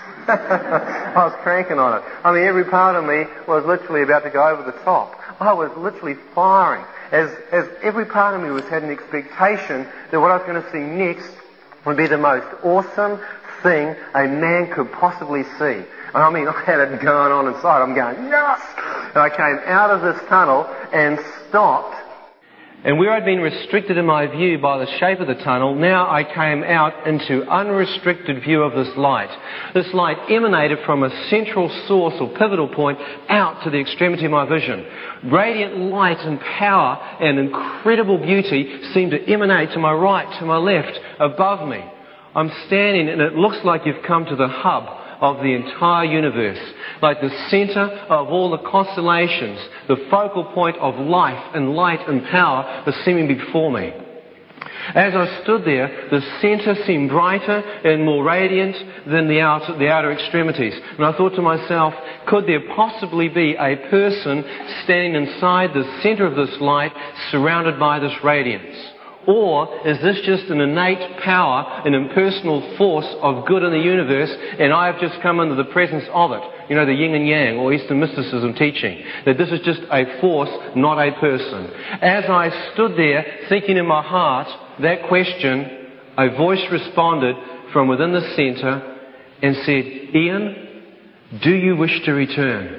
I was cranking on it. I mean, every part of me was literally about to go over the top. I was literally firing. As, as every part of me was had an expectation that what I was going to see next would be the most awesome thing a man could possibly see. I mean, I had it going on inside. I'm going, yes! And I came out of this tunnel and stopped. And where I'd been restricted in my view by the shape of the tunnel, now I came out into unrestricted view of this light. This light emanated from a central source or pivotal point out to the extremity of my vision. Radiant light and power and incredible beauty seemed to emanate to my right, to my left, above me. I'm standing and it looks like you've come to the hub of the entire universe, like the center of all the constellations, the focal point of life and light and power was seeming before me. As I stood there, the center seemed brighter and more radiant than the outer, the outer extremities. And I thought to myself, could there possibly be a person standing inside the center of this light, surrounded by this radiance? Or is this just an innate power, an impersonal force of good in the universe, and I have just come into the presence of it? You know, the yin and yang, or Eastern mysticism teaching, that this is just a force, not a person. As I stood there, thinking in my heart that question, a voice responded from within the centre and said, Ian, do you wish to return?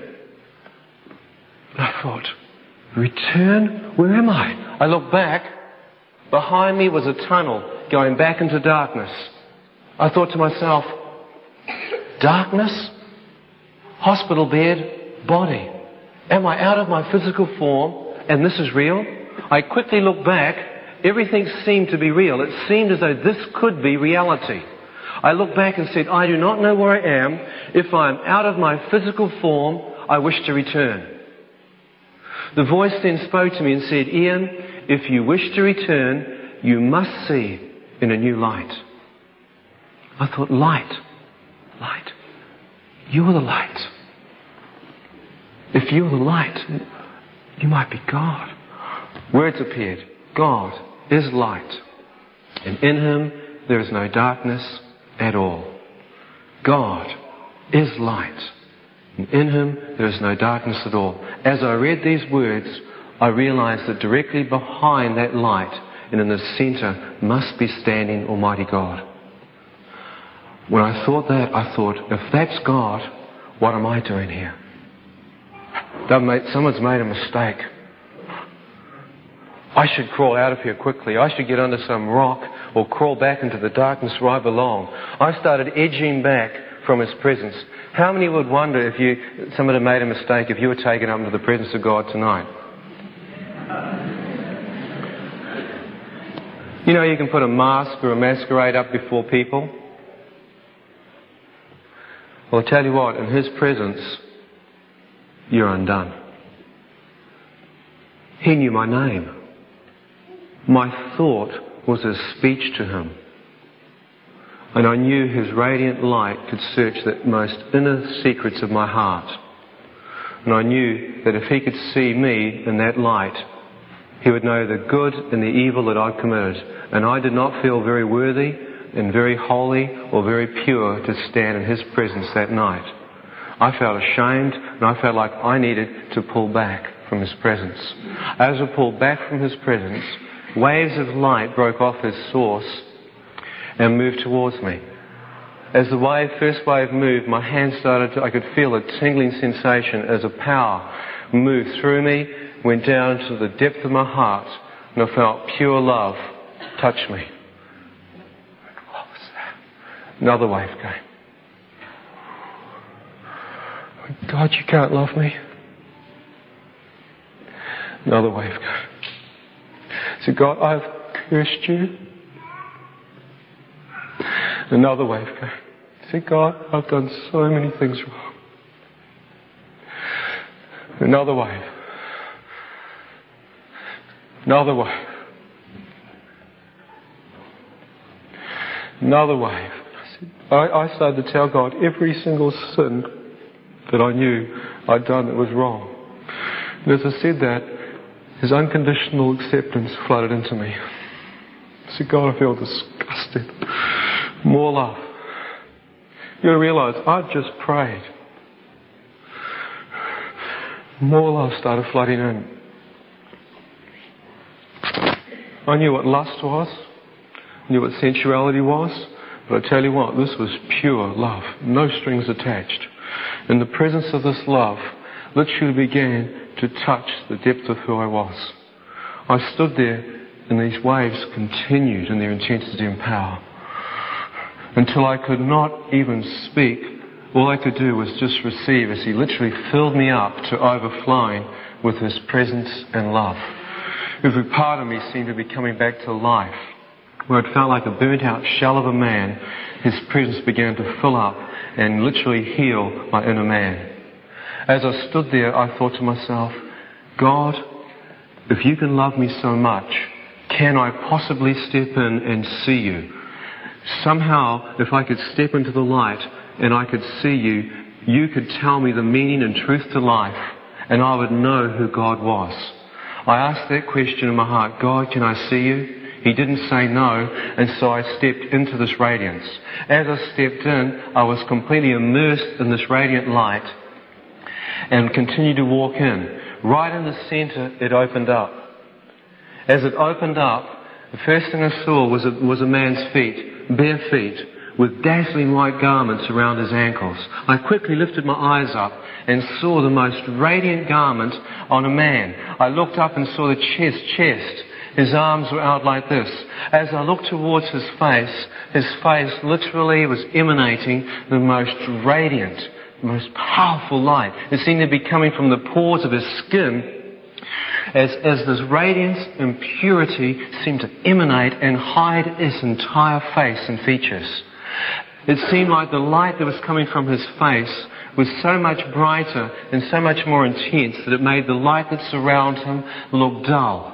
I thought, return? Where am I? I looked back. Behind me was a tunnel going back into darkness. I thought to myself, darkness? Hospital bed, body. Am I out of my physical form and this is real? I quickly looked back. Everything seemed to be real. It seemed as though this could be reality. I looked back and said, I do not know where I am. If I am out of my physical form, I wish to return. The voice then spoke to me and said, Ian, if you wish to return, you must see in a new light. I thought, light, light. You're the light. If you're the light, you might be God. Words appeared. God is light, and in Him there is no darkness at all. God is light, and in Him there is no darkness at all. As I read these words, I realized that directly behind that light and in the center must be standing Almighty God. When I thought that, I thought, if that's God, what am I doing here? They've made, someone's made a mistake. I should crawl out of here quickly. I should get under some rock or crawl back into the darkness where I belong. I started edging back from His presence. How many would wonder if you, somebody made a mistake if you were taken up into the presence of God tonight? You know, you can put a mask or a masquerade up before people. Well, I'll tell you what, in His presence, you're undone. He knew my name. My thought was a speech to Him. And I knew His radiant light could search the most inner secrets of my heart. And I knew that if He could see me in that light, He would know the good and the evil that I'd committed. And I did not feel very worthy and very holy or very pure to stand in His presence that night. I felt ashamed, and I felt like I needed to pull back from His presence. As I pulled back from His presence, waves of light broke off His source and moved towards me. As the wave, first wave moved, my hand started to, I could feel a tingling sensation as a power moved through me, went down to the depth of my heart, and I felt pure love touch me. What was that? Another wave came. God, you can't love me. Another wave came. I said, God, I've cursed you. Another wave came. I said, God, I've done so many things wrong. Another wave. Another wave. Another wave. I, said, I, I started to tell God every single sin that I knew I'd done that was wrong. And as I said that, His unconditional acceptance flooded into me. I said, God, I feel disgusted. More love. You gotta realise, I'd just prayed. More love started flooding in. I knew what lust was. I knew what sensuality was. But I tell you what, this was pure love. No strings attached. And the presence of this love literally began to touch the depth of who I was. I stood there and these waves continued in their intensity and power. Until I could not even speak. All I could do was just receive as He literally filled me up to overflowing with His presence and love. Every part of me seemed to be coming back to life. Where it felt like a burnt out shell of a man, His presence began to fill up and literally heal my inner man. As I stood there, I thought to myself, God, if you can love me so much, can I possibly step in and see you? Somehow, if I could step into the light and I could see you, you could tell me the meaning and truth to life, and I would know who God was. I asked that question in my heart, God, can I see you? He didn't say no, and so I stepped into this radiance. As I stepped in, I was completely immersed in this radiant light and continued to walk in. Right in the centre, it opened up. As it opened up, the first thing I saw was a, was a man's feet, bare feet, with dazzling white garments around his ankles. I quickly lifted my eyes up and saw the most radiant garment on a man. I looked up and saw the chest, chest. His arms were out like this. As I looked towards his face, his face literally was emanating the most radiant, most powerful light. It seemed to be coming from the pores of his skin as, as this radiance and purity seemed to emanate and hide his entire face and features. It seemed like the light that was coming from his face was so much brighter and so much more intense that it made the light that surrounded him look dull.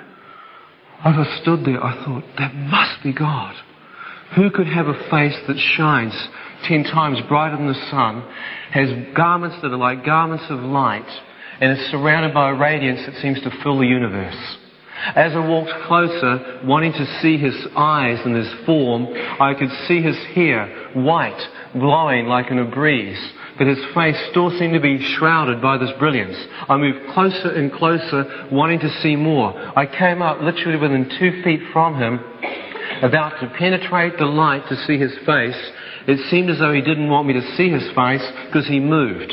As I stood there, I thought, that must be God. Who could have a face that shines ten times brighter than the sun, has garments that are like garments of light, and is surrounded by a radiance that seems to fill the universe? As I walked closer, wanting to see his eyes and his form, I could see his hair, white, blowing like in a breeze. But his face still seemed to be shrouded by this brilliance. I moved closer and closer, wanting to see more. I came up literally within two feet from him, about to penetrate the light to see his face. It seemed as though he didn't want me to see his face because he moved.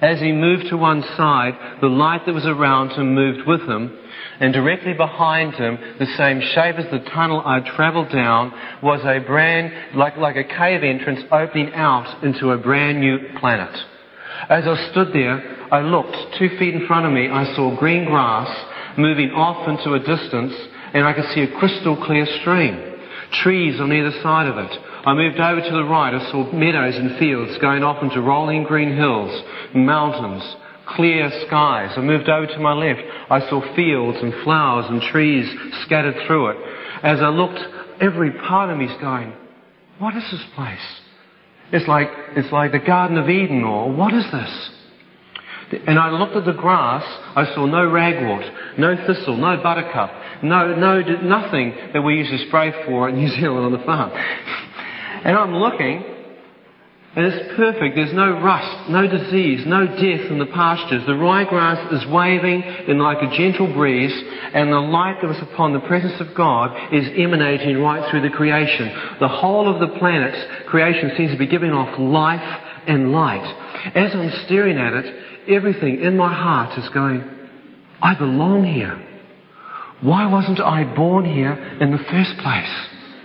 As he moved to one side, the light that was around him moved with him, and directly behind him, the same shape as the tunnel I'd travelled down, was a brand, like, like a cave entrance opening out into a brand new planet. As I stood there, I looked. Two feet in front of me, I saw green grass moving off into a distance, and I could see a crystal clear stream. Trees on either side of it. I moved over to the right. I saw meadows and fields going off into rolling green hills, mountains, clear skies. I moved over to my left. I saw fields and flowers and trees scattered through it. As I looked, every part of me's going, what is this place? It's like, it's like the Garden of Eden, or what is this? And I looked at the grass. I saw no ragwort, no thistle, no buttercup, no, no, nothing that we used to spray for in New Zealand on the farm. And I'm looking, and it's perfect. There's no rust, no disease, no death in the pastures. The ryegrass is waving in like a gentle breeze, and the light that was upon the presence of God is emanating right through the creation. The whole of the planet's creation seems to be giving off life and light. As I'm staring at it, everything in my heart is going, I belong here. Why wasn't I born here in the first place?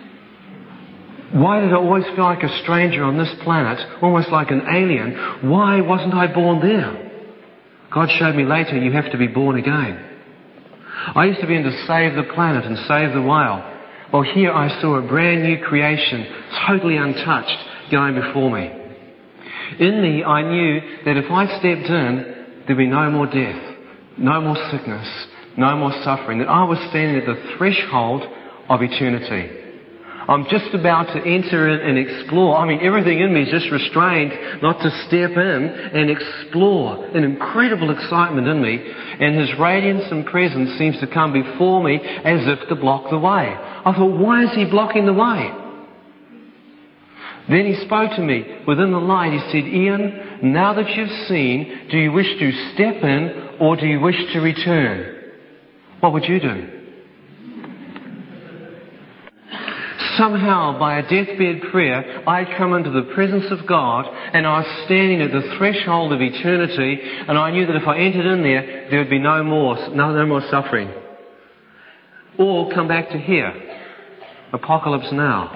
Why did I always feel like a stranger on this planet, almost like an alien? Why wasn't I born there? God showed me later, you have to be born again. I used to be into save the planet and save the whale. Well, here I saw a brand new creation, totally untouched, going before me. In me, I knew that if I stepped in, there'd be no more death, no more sickness, no more suffering, that I was standing at the threshold of eternity. I'm just about to enter in and explore. I mean, everything in me is just restrained not to step in and explore. An incredible excitement in me, and His radiance and presence seems to come before me as if to block the way. I thought, why is He blocking the way? Then He spoke to me within the light. He said, Ian, now that you've seen, do you wish to step in or do you wish to return? What would you do? Somehow, by a deathbed prayer, I had come into the presence of God, and I was standing at the threshold of eternity, and I knew that if I entered in there, there would be no more, no, no more suffering. Or come back to here. Apocalypse now.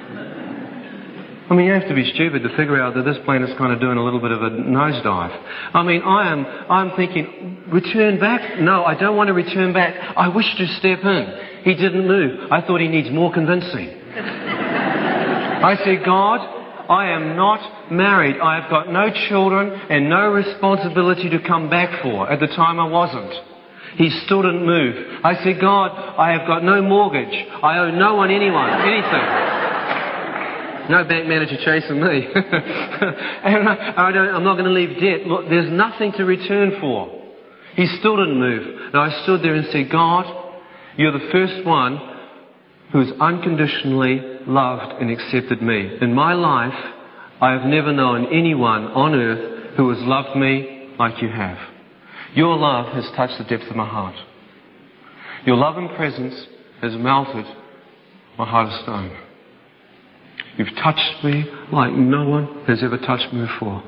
I mean, you have to be stupid to figure out that this planet's kind of doing a little bit of a nosedive. I mean, I am, I'm thinking, return back? No, I don't want to return back. I wish to step in. He didn't move. I thought he needs more convincing. I said, God, I am not married. I have got no children and no responsibility to come back for. At the time I wasn't. He still didn't move. I said, God, I have got no mortgage. I owe no one, anyone, anything. No bank manager chasing me. And I, I don't, I'm not going to leave debt. Look, there's nothing to return for. He still didn't move. And I stood there and said, God, You're the first one who has unconditionally loved and accepted me. In my life, I have never known anyone on earth who has loved me like You have. Your love has touched the depth of my heart. Your love and presence has melted my heart of stone. You've touched me like no one has ever touched me before.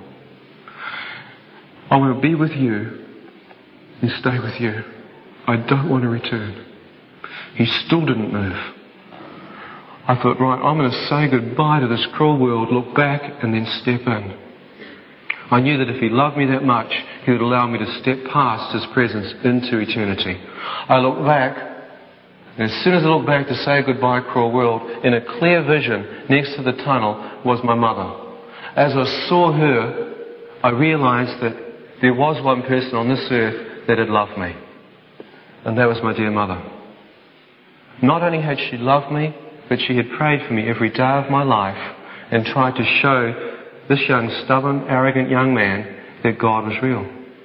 I want to be with You and stay with You. I don't want to return. He still didn't move. I thought, right, I'm going to say goodbye to this cruel world, look back and then step in. I knew that if He loved me that much, He would allow me to step past His presence into eternity. I looked back, and as soon as I looked back to say goodbye, cruel world, in a clear vision next to the tunnel was my mother. As I saw her, I realized that there was one person on this earth that had loved me. And that was my dear mother. Not only had she loved me, but she had prayed for me every day of my life and tried to show this young, stubborn, arrogant young man that God was real.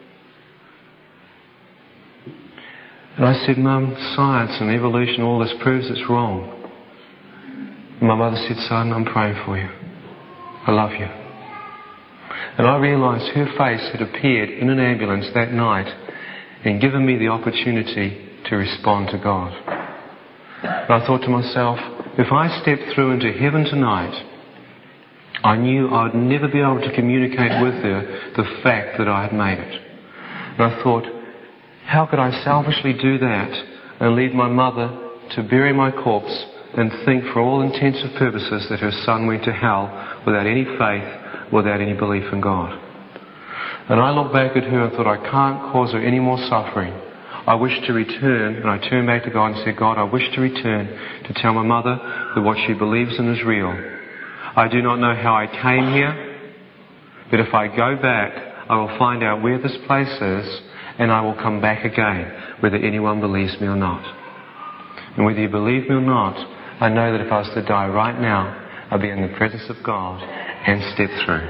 And I said, Mum, science and evolution, all this proves it's wrong. And my mother said, son, I'm praying for you. I love you. And I realised her face had appeared in an ambulance that night and given me the opportunity to respond to God. And I thought to myself, if I step through into heaven tonight, I knew I would never be able to communicate with her the fact that I had made it. And I thought, how could I selfishly do that and leave my mother to bury my corpse and think for all intents and purposes that her son went to hell without any faith, without any belief in God? And I looked back at her and thought, I can't cause her any more suffering. I wish to return, and I turned back to God and said, God, I wish to return to tell my mother that what she believes in is real. I do not know how I came here, but if I go back, I will find out where this place is, and I will come back again, whether anyone believes me or not. And whether you believe me or not, I know that if I was to die right now, I'd be in the presence of God and step through.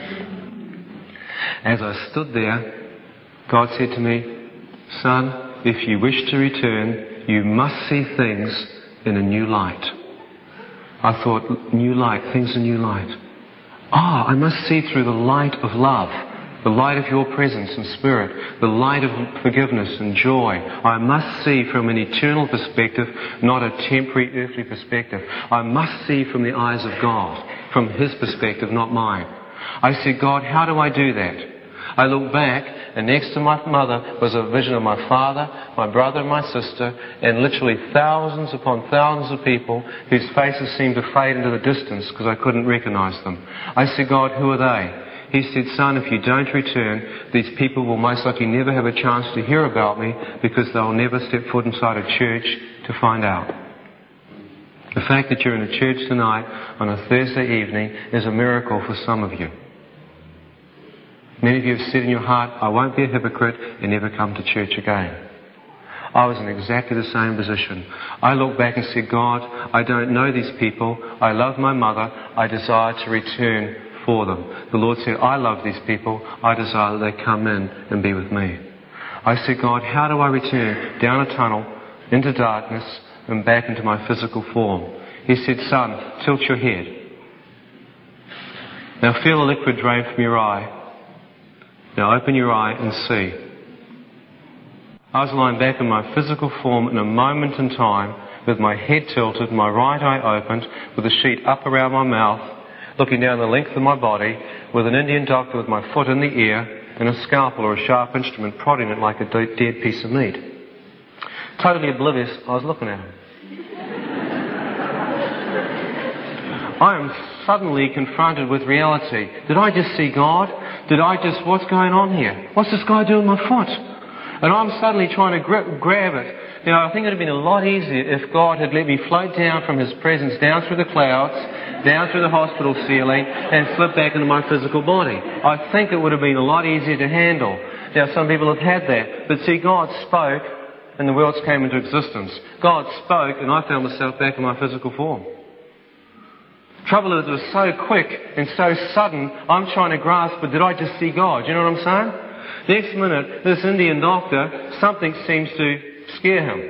As I stood there, God said to me, son, if you wish to return, you must see things in a new light. I thought, new light, things in new light. Ah, I must see through the light of love, the light of your presence and spirit, the light of forgiveness and joy. I must see from an eternal perspective, not a temporary earthly perspective. I must see from the eyes of God, from His perspective, not mine. I said, God, how do I do that? I looked back, and next to my mother was a vision of my father, my brother and my sister, and literally thousands upon thousands of people whose faces seemed to fade into the distance because I couldn't recognize them. I said, God, who are they? He said, son, if you don't return, these people will most likely never have a chance to hear about me because they'll never step foot inside a church to find out. The fact that you're in a church tonight on a Thursday evening is a miracle for some of you. Many of you have said in your heart, I won't be a hypocrite and never come to church again. I was in exactly the same position. I looked back and said, God, I don't know these people. I love my mother. I desire to return for them. The Lord said, I love these people. I desire that they come in and be with me. I said, God, how do I return down a tunnel, into darkness, and back into my physical form? He said, son, tilt your head. Now feel the liquid drain from your eye. Now open your eye and see. I was lying back in my physical form in a moment in time with my head tilted, my right eye opened, with a sheet up around my mouth, looking down the length of my body, with an Indian doctor with my foot in the air and a scalpel or a sharp instrument prodding it like a dead piece of meat. Totally oblivious, I was looking at him. I am suddenly confronted with reality. Did I just see God? Did I just, what's going on here? What's this guy doing with my foot? And I'm suddenly trying to grip, grab it. You know, I think it would have been a lot easier if God had let me float down from His presence, down through the clouds, down through the hospital ceiling, and slip back into my physical body. I think it would have been a lot easier to handle. Now, some people have had that. But see, God spoke, and the worlds came into existence. God spoke, and I found myself back in my physical form. Trouble is, it was so quick and so sudden, I'm trying to grasp, but did I just see God? You know what I'm saying? Next minute, this Indian doctor, something seems to scare him.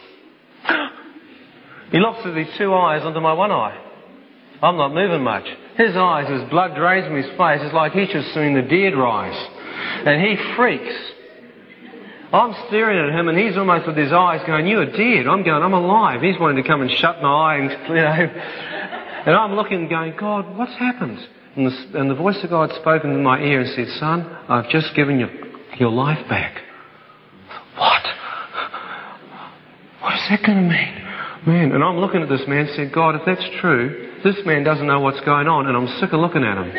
He looks at these two eyes under my one eye. I'm not moving much. His eyes, as blood drains from his face, it's like he's just seen the dead rise. And he freaks. I'm staring at him, and he's almost with his eyes going, you're dead. I'm going, I'm alive. He's wanting to come and shut my eye and, you know... And I'm looking and going, God, what's happened? And the, and the voice of God spoke into my ear and said, son, I've just given you your life back. What? What is that going to mean? Man, and I'm looking at this man and said, God, if that's true, this man doesn't know what's going on, and I'm sick of looking at him.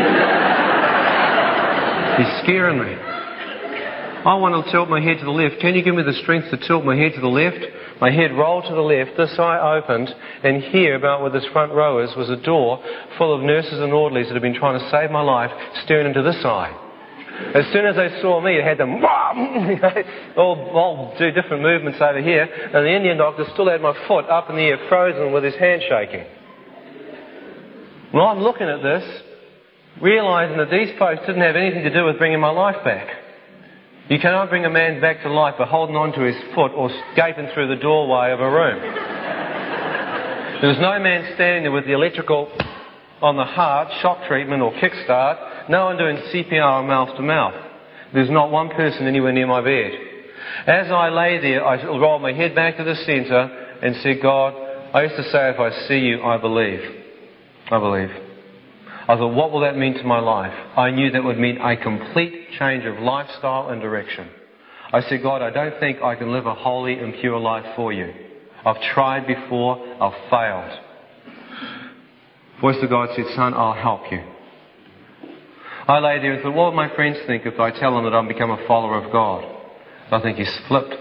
He's scaring me. I want to tilt my head to the left. Can you give me the strength to tilt my head to the left? My head rolled to the left, this eye opened, and here, about where this front row is, was a door full of nurses and orderlies that had been trying to save my life, staring into this eye. As soon as they saw me, they had them all, all do different movements over here, and the Indian doctor still had my foot up in the air, frozen with his hand shaking. Well, I'm looking at this, realising that these folks didn't have anything to do with bringing my life back. You cannot bring a man back to life by holding on to his foot or gaping through the doorway of a room. There was no man standing there with the electrical on the heart, shock treatment or kickstart. No one doing C P R mouth to mouth. There's not one person anywhere near my bed. As I lay there, I rolled my head back to the centre and said, God, I used to say, if I see you, I believe. I believe. I thought, what will that mean to my life? I knew that would mean a complete change of lifestyle and direction. I said, God, I don't think I can live a holy and pure life for you. I've tried before, I've failed. Voice of God said, son, I'll help you. I lay there and thought, what will my friends think if I tell them that I've become a follower of God? I think he's flipped.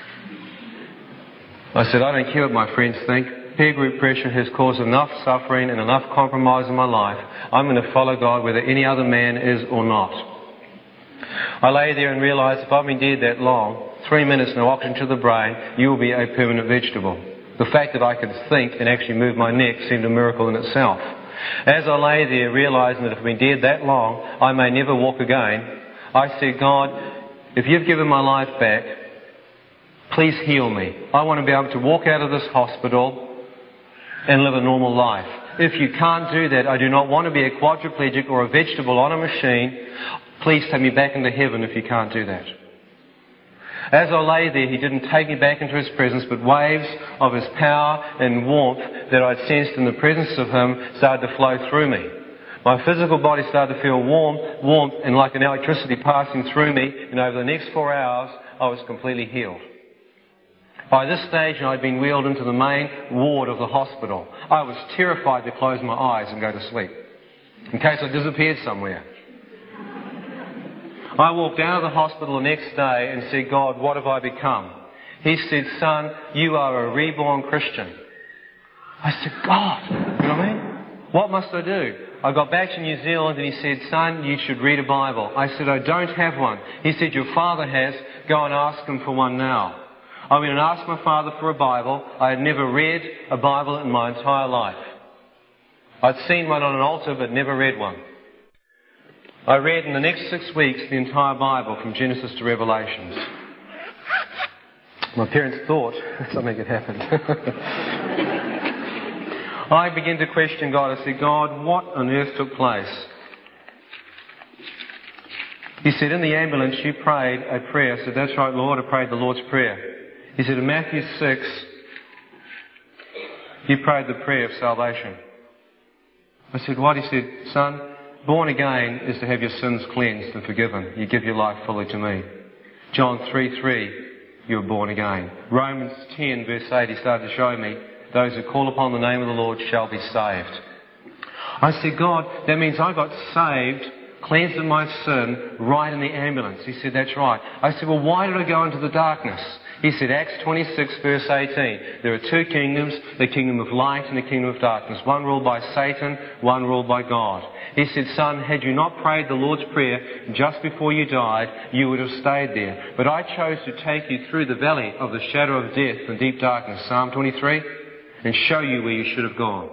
I said, I don't care what my friends think. Peer group pressure has caused enough suffering and enough compromise in my life. I'm going to follow God whether any other man is or not. I lay there and realised if I've been dead that long, three minutes no oxygen to the brain, you will be a permanent vegetable. The fact that I could think and actually move my neck seemed a miracle in itself. As I lay there realising that if I've been dead that long, I may never walk again, I said, God, if you've given my life back, please heal me. I want to be able to walk out of this hospital and live a normal life. If you can't do that, I do not want to be a quadriplegic or a vegetable on a machine. Please take me back into heaven if you can't do that. As I lay there, he didn't take me back into his presence, but waves of his power and warmth that I'd sensed in the presence of him started to flow through me. My physical body started to feel warm, warmth, and like an electricity passing through me, and over the next four hours, I was completely healed. By this stage, I'd been wheeled into the main ward of the hospital. I was terrified to close my eyes and go to sleep, in case I disappeared somewhere. I walked out of the hospital the next day and said, God, what have I become? He said, son, you are a reborn Christian. I said, God, you know what I mean? What must I do? I got back to New Zealand and he said, son, you should read a Bible. I said, I don't have one. He said, your father has. Go and ask him for one now. I went and asked my father for a Bible. I had never read a Bible in my entire life. I'd seen one on an altar but never read one. I read in the next six weeks the entire Bible from Genesis to Revelations. My parents thought something had happened. I began to question God. I said, God, what on earth took place? He said, in the ambulance you prayed a prayer. I said, that's right, Lord, I prayed the Lord's Prayer. He said, in Matthew six, you prayed the prayer of salvation. I said, what? He said, son, born again is to have your sins cleansed and forgiven. You give your life fully to me. John three three, you were born again. Romans ten verse eight, he started to show me, those who call upon the name of the Lord shall be saved. I said, God, that means I got saved, cleansed of my sin, right in the ambulance. He said, that's right. I said, well, why did I go into the darkness? He said, Acts twenty-six verse eighteen, there are two kingdoms, the kingdom of light and the kingdom of darkness. One ruled by Satan, one ruled by God. He said, son, had you not prayed the Lord's Prayer just before you died, you would have stayed there. But I chose to take you through the valley of the shadow of death and deep darkness, Psalm twenty-three, and show you where you should have gone.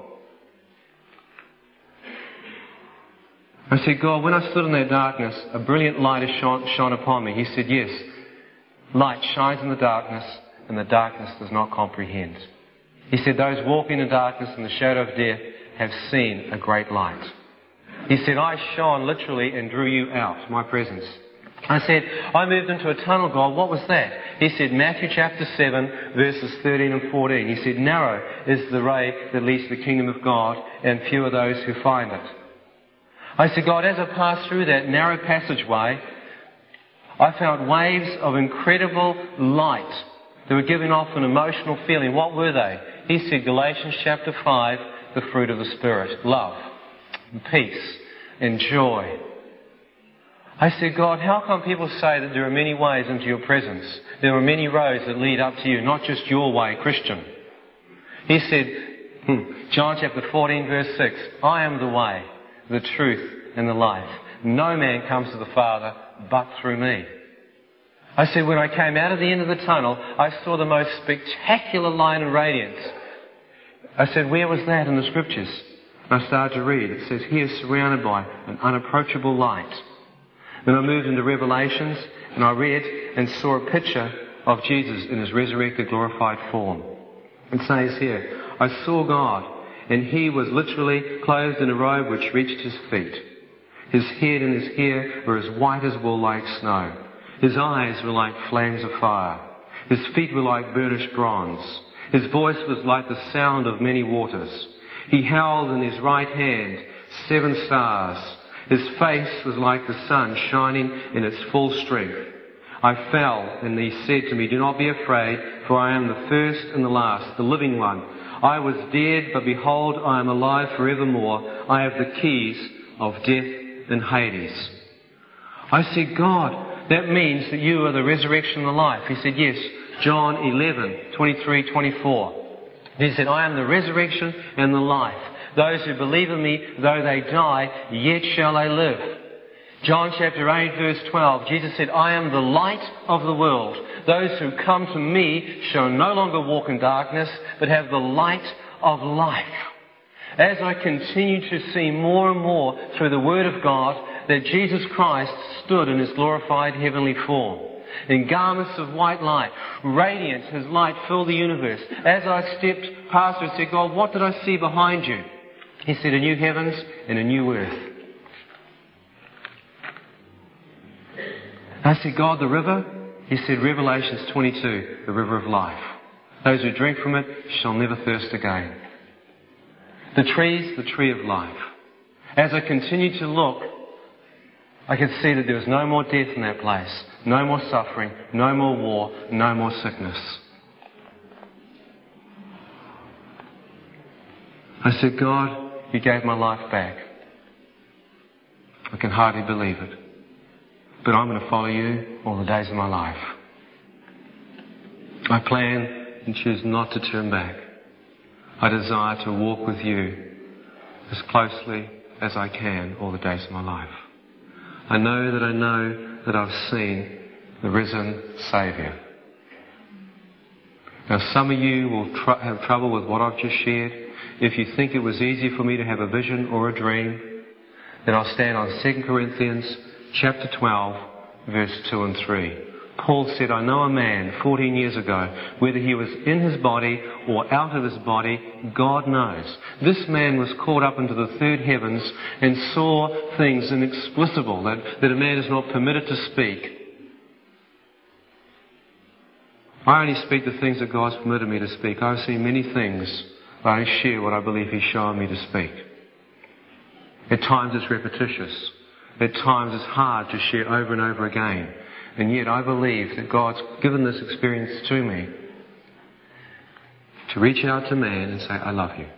I said, God, when I stood in that darkness, a brilliant light has shone, shone upon me. He said, yes, light shines in the darkness, and the darkness does not comprehend. He said, those walking in darkness and the shadow of death have seen a great light. He said, I shone literally and drew you out, my presence. I said, I moved into a tunnel, God. What was that? He said, Matthew chapter seven, verses thirteen and fourteen. He said, narrow is the way that leads to the kingdom of God, and few are those who find it. I said, God, as I passed through that narrow passageway, I found waves of incredible light that were giving off an emotional feeling. What were they? He said, Galatians chapter five, the fruit of the Spirit. Love, and peace, and joy. I said, God, how come people say that there are many ways into your presence? There are many roads that lead up to you, not just your way, Christian. He said, hmm, John chapter fourteen, verse six, I am the way, the truth, and the life. No man comes to the Father but through me. I said, when I came out of the end of the tunnel, I saw the most spectacular light and radiance. I said, where was that in the Scriptures? And I started to read. It says, he is surrounded by an unapproachable light. Then I moved into Revelations, and I read and saw a picture of Jesus in his resurrected, glorified form. It says here, I saw God, and he was literally clothed in a robe which reached his feet. His head and his hair were as white as wool, like snow. His eyes were like flames of fire. His feet were like burnished bronze. His voice was like the sound of many waters. He held in his right hand seven stars. His face was like the sun shining in its full strength. I fell, and he said to me, "Do not be afraid, for I am the first and the last, the living one. I was dead, but behold, I am alive forevermore. I have the keys of death and Hades." I said, "God, that means that you are the resurrection and the life." He said, "Yes." John eleven, twenty-three, twenty-four. He said, "I am the resurrection and the life. Those who believe in me, though they die, yet shall they live." John chapter eight, verse twelve, Jesus said, "I am the light of the world. Those who come to me shall no longer walk in darkness, but have the light of life." As I continue to see more and more through the Word of God that Jesus Christ stood in His glorified heavenly form, in garments of white light, radiant, His light filled the universe. As I stepped past her, I said, "God, what did I see behind you?" He said, "A new heavens and a new earth." I said, "God, the river?" He said, Revelations twenty-two, the river of life. Those who drink from it shall never thirst again. The trees, the tree of life. As I continued to look, I could see that there was no more death in that place, no more suffering, no more war, no more sickness. I said, "God, you gave my life back. I can hardly believe it. But I'm going to follow you all the days of my life. I plan and choose not to turn back. I desire to walk with you as closely as I can all the days of my life. I know that I know that I've seen the risen Saviour." Now, some of you will tr- have trouble with what I've just shared. If you think it was easy for me to have a vision or a dream, then I'll stand on Second Corinthians chapter twelve, verse two and three. Paul said, "I know a man fourteen years ago, whether he was in his body or out of his body, God knows. This man was caught up into the third heavens and saw things inexplicable that, that a man is not permitted to speak." I only speak the things that God's permitted me to speak. I've seen many things, but I only share what I believe He's shown me to speak. At times it's repetitious. At times it's hard to share over and over again. And yet I believe that God's given this experience to me to reach out to man and say, "I love you.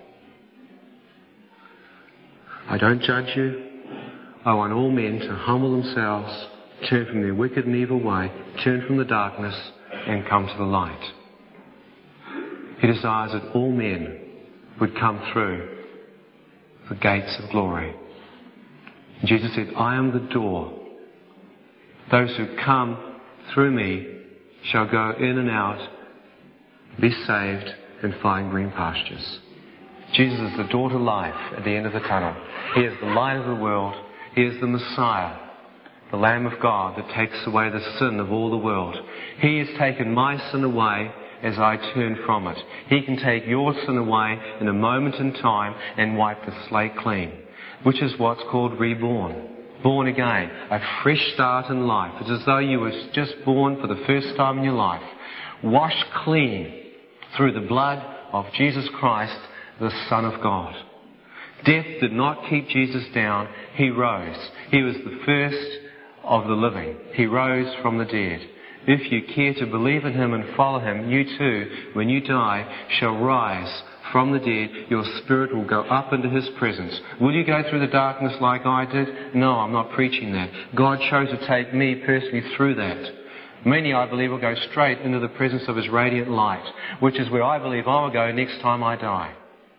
I don't judge you. I want all men to humble themselves, turn from their wicked and evil way, turn from the darkness and come to the light." He desires that all men would come through the gates of glory. Jesus said, "I am the door. Those who come through me shall go in and out, be saved, and find green pastures." Jesus is the door to life at the end of the tunnel. He is the light of the world. He is the Messiah, the Lamb of God that takes away the sin of all the world. He has taken my sin away as I turn from it. He can take your sin away in a moment in time and wipe the slate clean, which is what's called reborn. Born again, a fresh start in life. It's as though you were just born for the first time in your life, washed clean through the blood of Jesus Christ, the Son of God. Death did not keep Jesus down. He rose. He was the first of the living. He rose from the dead. If you care to believe in Him and follow Him, you too, when you die, shall rise from the dead. Your spirit will go up into His presence. Will you go through the darkness like I did? No, I'm not preaching that. God chose to take me personally through that. Many, I believe, will go straight into the presence of His radiant light, which is where I believe I will go next time I die.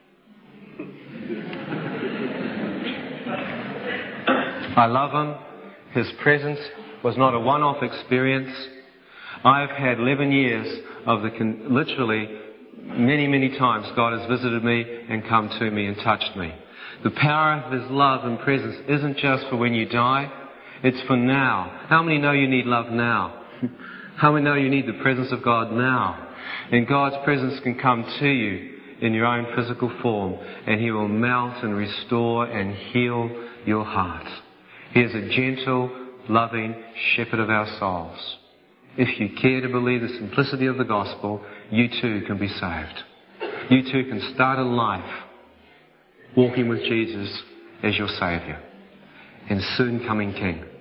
I love Him. His presence was not a one-off experience. I've had eleven years of the, con- literally, many, many times God has visited me and come to me and touched me. The power of His love and presence isn't just for when you die, it's for now. How many know you need love now? How many know you need the presence of God now? And God's presence can come to you in your own physical form, and He will melt and restore and heal your heart. He is a gentle, loving shepherd of our souls. If you care to believe the simplicity of the gospel, you too can be saved. You too can start a life walking with Jesus as your Saviour and soon coming King.